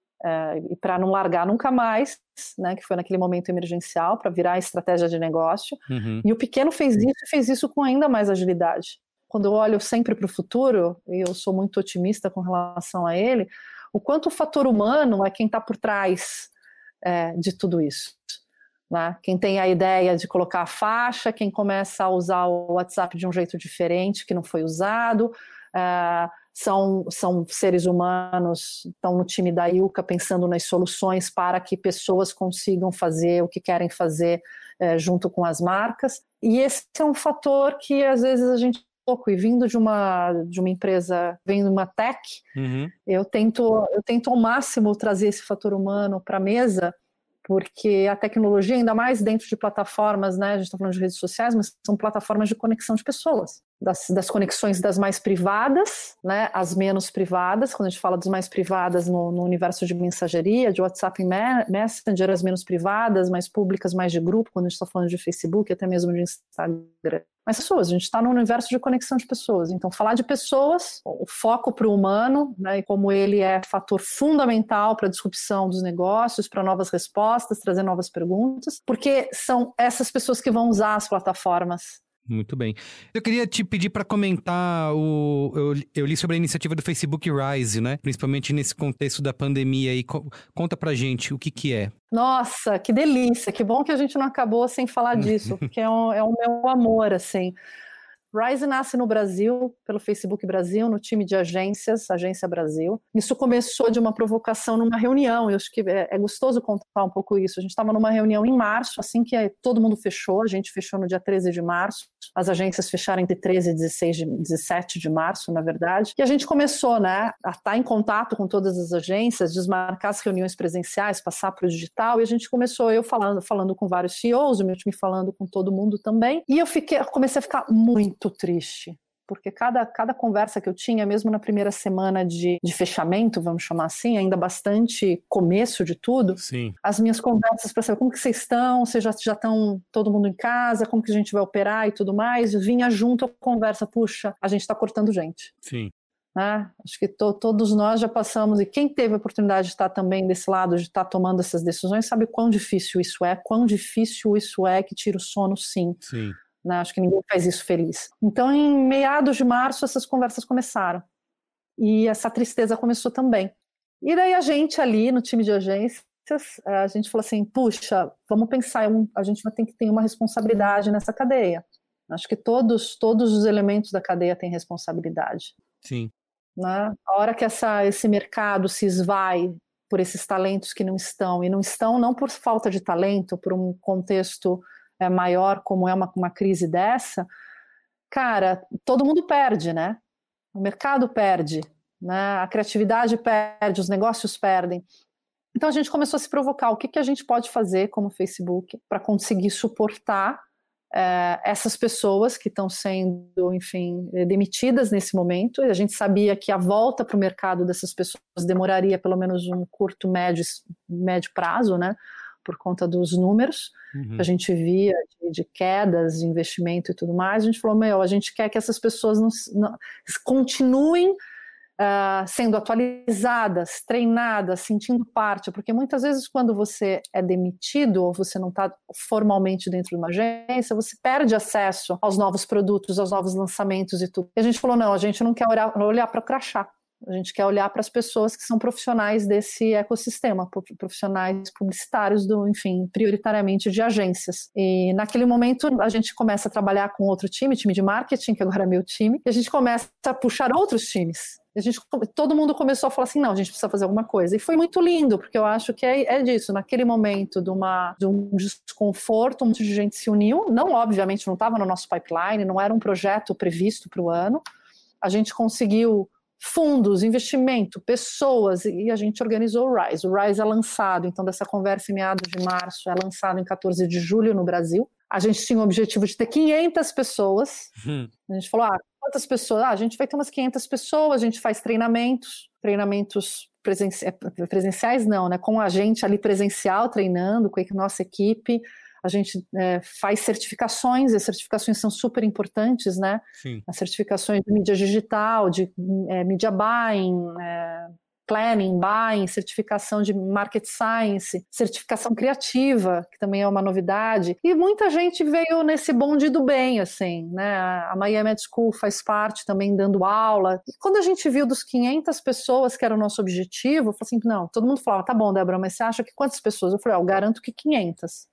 é, e para não largar nunca mais, né, que foi naquele momento emergencial, para virar estratégia de negócio. Uhum. E o pequeno fez isso e fez isso com ainda mais agilidade. Quando eu olho sempre para o futuro, e eu sou muito otimista com relação a ele, o quanto o fator humano é quem está por trás é, de tudo isso. Né? Quem tem a ideia de colocar a faixa, quem começa a usar o WhatsApp de um jeito diferente, que não foi usado, é, São, são seres humanos, estão no time da Ilka pensando nas soluções para que pessoas consigam fazer o que querem fazer é, junto com as marcas. E esse é um fator que às vezes a gente pouco, e vindo de uma, de uma empresa, vindo de uma tech, uhum. eu, tento, eu tento ao máximo trazer esse fator humano para a mesa, porque a tecnologia, ainda mais dentro de plataformas, né, a gente está falando de redes sociais, mas são plataformas de conexão de pessoas, das, das conexões das mais privadas, né, as menos privadas, quando a gente fala das mais privadas no, no universo de mensageria, de WhatsApp e Messenger, as menos privadas, mais públicas, mais de grupo, quando a gente está falando de Facebook, até mesmo de Instagram. Mas pessoas, a gente está no universo de conexão de pessoas, então falar de pessoas, o foco para o humano, né, e como ele é fator fundamental para a disrupção dos negócios, para novas respostas, trazer novas perguntas, porque são essas pessoas que vão usar as plataformas. Muito bem. Eu queria te pedir para comentar, o, eu, eu li sobre a iniciativa do Facebook Rise, né? Principalmente nesse contexto da pandemia aí. Conta pra gente o que que é. Nossa, que delícia, que bom que a gente não acabou sem falar disso, porque é, um, é o meu amor, assim. Rise nasce no Brasil, pelo Facebook Brasil, no time de agências, Agência Brasil. Isso começou de uma provocação numa reunião, eu acho que é, é gostoso contar um pouco isso. A gente estava numa reunião em março, assim que todo mundo fechou, a gente fechou no dia treze de março, as agências fecharam entre treze e dezesseis de, dezessete de março, na verdade, e a gente começou, né, a estar em contato com todas as agências, desmarcar as reuniões presenciais, passar para o digital, e a gente começou, eu falando, falando com vários C E Os, o meu time falando com todo mundo também, e eu fiquei, comecei a ficar muito triste, porque cada, cada conversa que eu tinha, mesmo na primeira semana de, de fechamento, vamos chamar assim, ainda bastante começo de tudo, Sim. As minhas conversas para saber como que vocês estão, vocês já, já estão todo mundo em casa, como que a gente vai operar e tudo mais, vinha junto a conversa, puxa, a gente está cortando gente. Sim. Né? Acho que to, todos nós já passamos, e quem teve a oportunidade de estar também desse lado, de estar tomando essas decisões, sabe quão difícil isso é, quão difícil isso é, que tira o sono, sim. Sim. Né? Acho que ninguém faz isso feliz. Então, em meados de março, essas conversas começaram. E essa tristeza começou também. E daí a gente ali, no time de agências, a gente falou assim, puxa, vamos pensar, a gente vai ter que ter uma responsabilidade nessa cadeia. Acho que todos, todos os elementos da cadeia têm responsabilidade. Sim. Né? A hora que essa, esse mercado se esvai por esses talentos que não estão, e não estão não por falta de talento, por um contexto é, maior como é uma, uma crise dessa, cara, todo mundo perde, né? O mercado perde, né? A criatividade perde, os negócios perdem. Então a gente começou a se provocar, o que, que a gente pode fazer como Facebook para conseguir suportar é, essas pessoas que estão sendo, enfim, demitidas nesse momento. E a gente sabia que a volta para o mercado dessas pessoas demoraria pelo menos um curto, médio, médio prazo, né? Por conta dos números uhum. que a gente via de, de quedas de investimento e tudo mais. A gente falou, meu, a gente quer que essas pessoas não, não, continuem uh, sendo atualizadas, treinadas, sentindo parte, porque muitas vezes quando você é demitido ou você não está formalmente dentro de uma agência, você perde acesso aos novos produtos, aos novos lançamentos e tudo. E a gente falou, não, a gente não quer olhar, olhar para o crachá. A gente quer olhar para as pessoas que são profissionais desse ecossistema, profissionais publicitários, do, enfim, prioritariamente de agências. E naquele momento a gente começa a trabalhar com outro time, time de marketing, que agora é meu time, e a gente começa a puxar outros times. A gente, todo mundo começou a falar assim, não, a gente precisa fazer alguma coisa. E foi muito lindo, porque eu acho que é, é disso. Naquele momento de, uma, de um desconforto, um monte de gente se uniu. Não, obviamente, não estava no nosso pipeline, não era um projeto previsto para o ano, a gente conseguiu fundos, investimento, pessoas, e a gente organizou o Rise. O Rise é lançado, então, dessa conversa em meados de março, é lançado em quatorze de julho no Brasil. A gente tinha o objetivo de ter quinhentas pessoas. Uhum. A gente falou, ah, quantas pessoas? Ah, a gente vai ter umas quinhentas pessoas, a gente faz treinamentos, treinamentos presenci... presenciais não, né? Com a gente ali presencial, treinando com a nossa equipe. A gente é, faz certificações, e as certificações são super importantes, né? Sim. As certificações de mídia digital, de é, media buying, é, planning, buying, certificação de market science, certificação criativa, que também é uma novidade. E muita gente veio nesse bonde do bem, assim, né? A Miami Ed School faz parte também dando aula. E quando a gente viu dos quinhentas pessoas, que era o nosso objetivo, eu falei assim, não, todo mundo falava, tá bom, Débora, mas você acha que quantas pessoas? Eu falei, ó, eu garanto que quinhentas.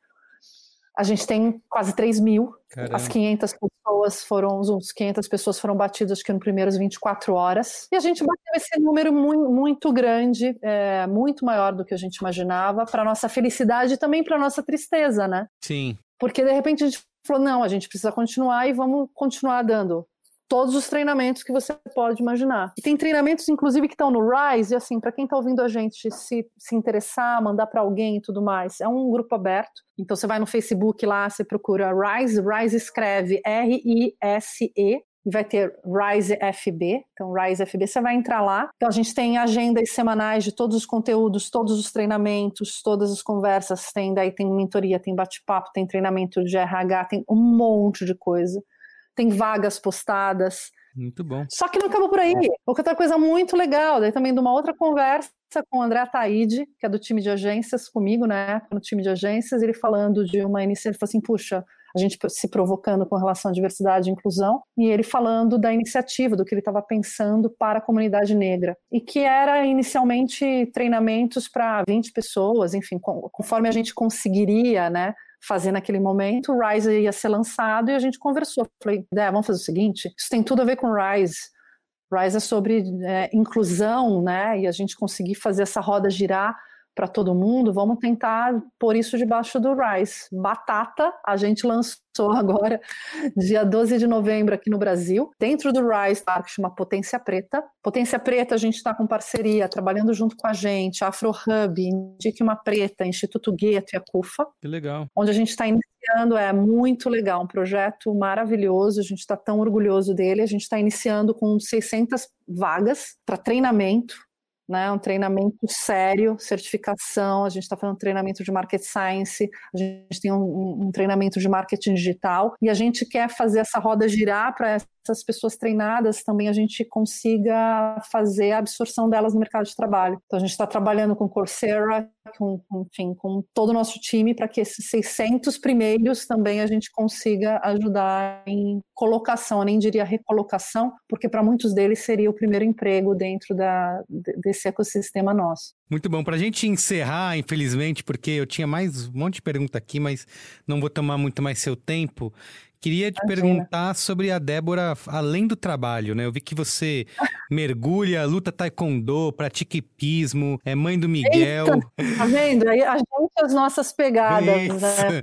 A gente tem quase três mil. Caramba. As quinhentas pessoas foram, os quinhentas pessoas foram batidas, acho que nos primeiros vinte e quatro horas. E a gente bateu esse número muito, muito grande, é, muito maior do que a gente imaginava, para nossa felicidade e também para nossa tristeza, né? Sim. Porque de repente a gente falou, não, a gente precisa continuar e vamos continuar dando todos os treinamentos que você pode imaginar. E tem treinamentos, inclusive, que estão no Rise, e assim, para quem está ouvindo a gente se, se interessar, mandar para alguém e tudo mais, é um grupo aberto. Então você vai no Facebook lá, você procura Rise, Rise escreve R I S E, e vai ter Rise F B, então Rise F B, você vai entrar lá. Então a gente tem agendas semanais de todos os conteúdos, todos os treinamentos, todas as conversas, tem daí tem mentoria, tem bate-papo, tem treinamento de R H, tem um monte de coisa. Tem vagas postadas. Muito bom. Só que não acabou por aí. Outra coisa muito legal, daí também de uma outra conversa com o André Ataíde, que é do time de agências, comigo, né, no time de agências, ele falando de uma iniciativa, ele falou assim, puxa, a gente se provocando com relação à diversidade e inclusão, e ele falando da iniciativa, do que ele estava pensando para a comunidade negra, e que era inicialmente treinamentos para vinte pessoas, enfim, conforme a gente conseguiria, né, fazer naquele momento, o Rise ia ser lançado e a gente conversou. Falei, Dé, vamos fazer o seguinte, isso tem tudo a ver com o Rise. Rise é sobre é, inclusão, né? E a gente conseguir fazer essa roda girar para todo mundo, vamos tentar pôr isso debaixo do Rise. Batata, a gente lançou agora, dia doze de novembro aqui no Brasil, dentro do Rise, tá, que chama Potência Preta. Potência Preta, a gente está com parceria, trabalhando junto com a gente, Afro Hub, Indique Uma Preta, Instituto Gueto e a CUFA. Que legal. Onde a gente está iniciando, é muito legal, um projeto maravilhoso, a gente está tão orgulhoso dele, a gente está iniciando com seiscentas vagas para treinamento, né, um treinamento sério, certificação, a gente está fazendo um treinamento de market science, a gente tem um, um treinamento de marketing digital, e a gente quer fazer essa roda girar para essas pessoas treinadas também a gente consiga fazer a absorção delas no mercado de trabalho. Então a gente está trabalhando com Coursera, com, com, enfim, com todo o nosso time para que esses seiscentos primeiros também a gente consiga ajudar em colocação, eu nem diria recolocação, porque para muitos deles seria o primeiro emprego dentro da, desse ecossistema nosso. Muito bom. Para a gente encerrar, infelizmente, porque eu tinha mais um monte de pergunta aqui, mas não vou tomar muito mais seu tempo. Queria te Imagina. perguntar sobre a Débora, além do trabalho, né? Eu vi que você mergulha, luta taekwondo, pratica hipismo, é mãe do Miguel. Eita, tá vendo? Aí a gente as nossas pegadas, isso. Né?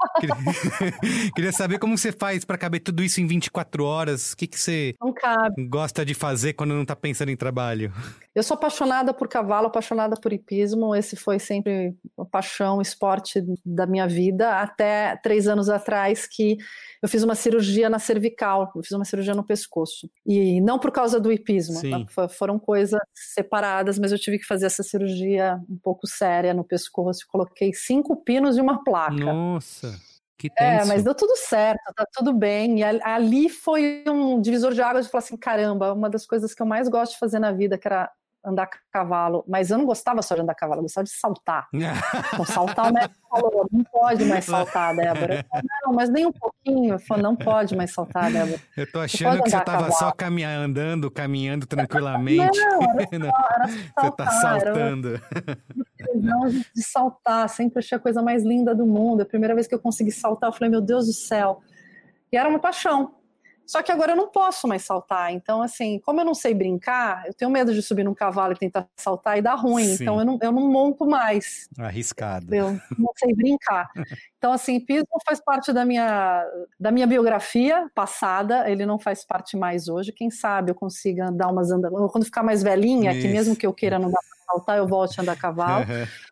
Queria... Queria saber como você faz para caber tudo isso em vinte e quatro horas. O que, que você não cabe. gosta de fazer quando não tá pensando em trabalho? Eu sou apaixonada por cavalo, apaixonada por hipismo. Esse foi sempre a paixão, esporte da minha vida. Até três anos atrás que eu fiz uma cirurgia na cervical, eu fiz uma cirurgia no pescoço. E não por causa do hipismo, né? Foram coisas separadas, mas eu tive que fazer essa cirurgia um pouco séria no pescoço. Coloquei cinco pinos e uma placa. Nossa, que tenso. É, mas deu tudo certo, tá tudo bem. E ali foi um divisor de águas de falar assim, caramba, uma das coisas que eu mais gosto de fazer na vida, que era andar a cavalo, mas eu não gostava só de andar a cavalo, eu gostava de saltar. Então, saltar, o médico falou, não pode mais saltar, Débora. Eu falei, não, mas nem um pouquinho. Eu falei, não pode mais saltar, Débora. Eu tô achando você que você estava só caminhando, andando, caminhando tranquilamente. Não, era só, era só saltar, você tá saltando. Não, de saltar, sempre achei a coisa mais linda do mundo. A primeira vez que eu consegui saltar, eu falei, meu Deus do céu. E era uma paixão. Só que agora eu não posso mais saltar. Então, assim, como eu não sei brincar, eu tenho medo de subir num cavalo e tentar saltar e dar ruim. Sim. Então, eu não, eu não monto mais. Arriscado. Eu não sei brincar. Então, assim, hipismo faz parte da minha, da minha biografia passada. Ele não faz parte mais hoje. Quem sabe eu consiga dar umas andadas. Quando ficar mais velhinha, Isso. que mesmo que eu queira não dar pra saltar, eu volte a andar a cavalo.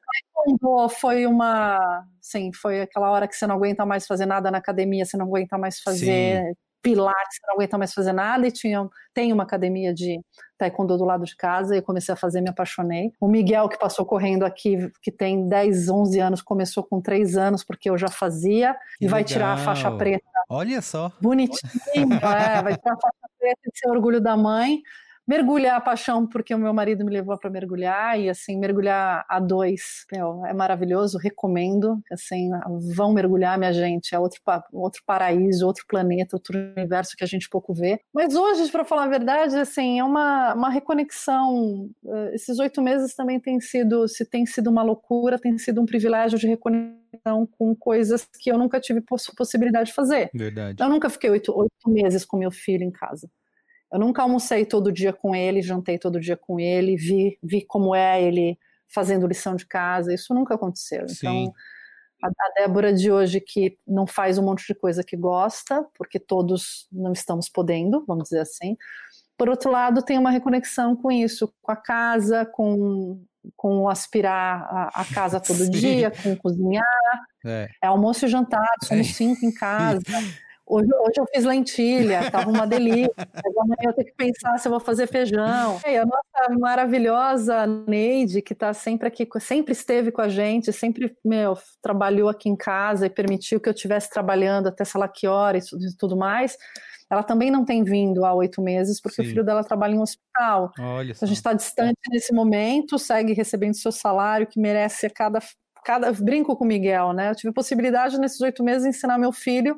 Quando foi uma... Sim, foi aquela hora que você não aguenta mais fazer nada na academia, você não aguenta mais fazer... Sim. Pilates, não aguenta mais fazer nada, e tinha, tem uma academia de taekwondo do lado de casa, e eu comecei a fazer, me apaixonei. O Miguel, que passou correndo aqui, que tem dez, onze anos, começou com três anos, porque eu já fazia, que e vai legal. Tirar a faixa preta. Olha só. Bonitinho, é, vai tirar a faixa preta e ser orgulho da mãe. Mergulhar a paixão, porque o meu marido me levou para mergulhar, e assim, mergulhar a dois, meu, é maravilhoso, recomendo, assim, vão mergulhar, minha gente, é outro, outro paraíso, outro planeta, outro universo que a gente pouco vê. Mas hoje, para falar a verdade, assim, é uma, uma reconexão, esses oito meses também tem sido, se tem sido uma loucura, tem sido um privilégio de reconexão com coisas que eu nunca tive poss- possibilidade de fazer. Verdade. Eu nunca fiquei oito, oito meses com meu filho em casa. Eu nunca almocei todo dia com ele, jantei todo dia com ele, vi, vi como é ele fazendo lição de casa, isso nunca aconteceu. Sim. Então, a, a Débora de hoje, que não faz um monte de coisa que gosta, porque todos não estamos podendo, vamos dizer assim. Por outro lado, tem uma reconexão com isso, com a casa, com, com aspirar a, a casa todo Sim. dia, com cozinhar. É. é almoço e jantar, somos é. cinco em casa. Hoje, hoje eu fiz lentilha, tava uma delícia. Amanhã eu tenho que pensar se eu vou fazer feijão. E a nossa maravilhosa Neide, que está sempre aqui, sempre esteve com a gente, sempre, meu, trabalhou aqui em casa e permitiu que eu estivesse trabalhando até sei lá que hora e tudo mais. Ela também não tem vindo há oito meses, porque Sim. o filho dela trabalha em um hospital. Olha só. A gente está distante nesse momento, segue recebendo seu salário, que merece a cada, cada... Brinco com o Miguel, né? Eu tive possibilidade nesses oito meses de ensinar meu filho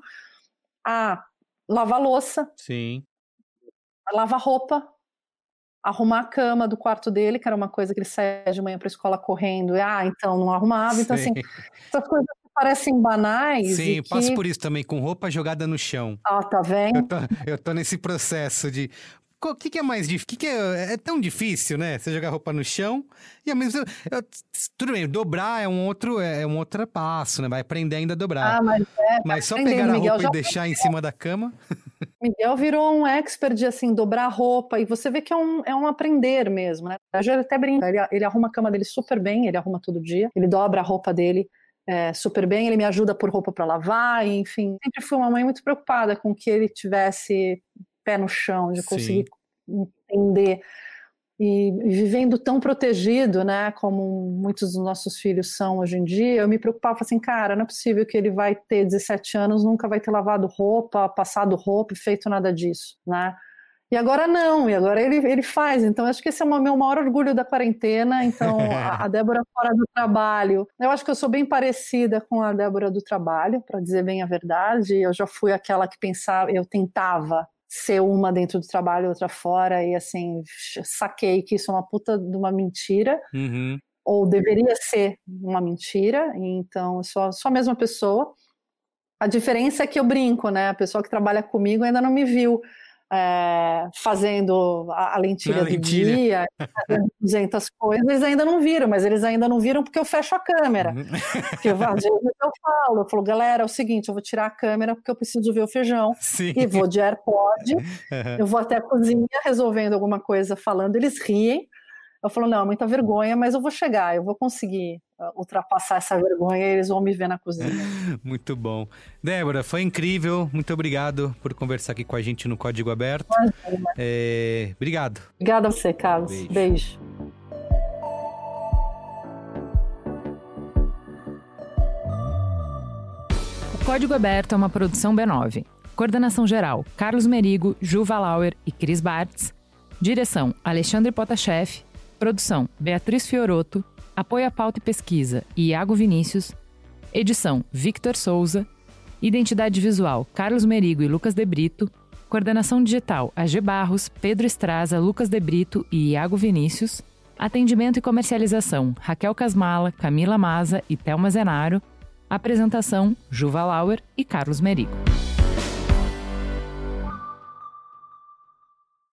a lavar louça, Sim. a lavar roupa, arrumar a cama do quarto dele, que era uma coisa que ele saía de manhã para a escola correndo, e ah, então não arrumava. Sim. Então, assim, essas coisas que parecem banais. Sim, e passo que... por isso também, com roupa jogada no chão. Ah, tá vendo? Eu tô, eu tô nesse processo de... O que, que é mais difícil? Que que é, é tão difícil, né? Você jogar roupa no chão e ao mesmo tempo... Tudo bem, dobrar é um outro, é um outro passo, né? Vai aprender ainda a dobrar. Ah, mas é... Mas só pegar a roupa e deixar em cima da cama... Miguel virou um expert de, assim, dobrar a roupa, e você vê que é um, é um aprender mesmo, né? A gente até brinca, ele, ele arruma a cama dele super bem, ele arruma todo dia, ele dobra a roupa dele é, super bem, ele me ajuda por roupa para lavar, e, enfim. Sempre fui uma mãe muito preocupada com que ele tivesse pé no chão, de conseguir Sim. entender. E vivendo tão protegido, né, como muitos dos nossos filhos são hoje em dia, eu me preocupava assim, cara, não é possível que ele vai ter dezessete anos, nunca vai ter lavado roupa, passado roupa e feito nada disso, né? E agora não, e agora ele, ele faz. Então acho que esse é o meu maior orgulho da quarentena. Então a, a Débora fora do trabalho, eu acho que eu sou bem parecida com a Débora do trabalho, para dizer bem a verdade. Eu já fui aquela que pensava, eu tentava ser uma dentro do trabalho, outra fora, e assim, saquei que isso é uma puta de uma mentira, uhum. ou deveria ser uma mentira, então eu sou, sou a mesma pessoa. A diferença é que eu brinco, né? A pessoa que trabalha comigo ainda não me viu é, fazendo a, a lentilha do dia, fazendo duzentas coisas, eles ainda não viram, mas eles ainda não viram porque eu fecho a câmera. Uhum. Porque às vezes eu falo, eu falo, galera, é o seguinte, eu vou tirar a câmera porque eu preciso ver o feijão. Sim. E vou de AirPod, uhum. eu vou até a cozinha resolvendo alguma coisa, falando, eles riem. Eu falo, não, muita vergonha, mas eu vou chegar, eu vou conseguir ultrapassar essa vergonha e eles vão me ver na cozinha. Muito bom. Débora, foi incrível, muito obrigado por conversar aqui com a gente no Código Aberto. É, obrigado. Obrigada a você, Carlos. Beijo. Beijo. O Código Aberto é uma produção B nove. Coordenação geral, Carlos Merigo, Juva Lauer e Cris Bartz. Direção, Alexandre Potashev. Produção, Beatriz Fiorotto. Apoio à pauta e pesquisa, Iago Vinícius. Edição, Victor Souza. Identidade visual, Carlos Merigo e Lucas De Brito. Coordenação digital, A G Barros, Pedro Estraza, Lucas De Brito e Iago Vinícius. Atendimento e comercialização, Raquel Casmala, Camila Maza e Thelma Zenaro. Apresentação, Juva Lauer e Carlos Merigo.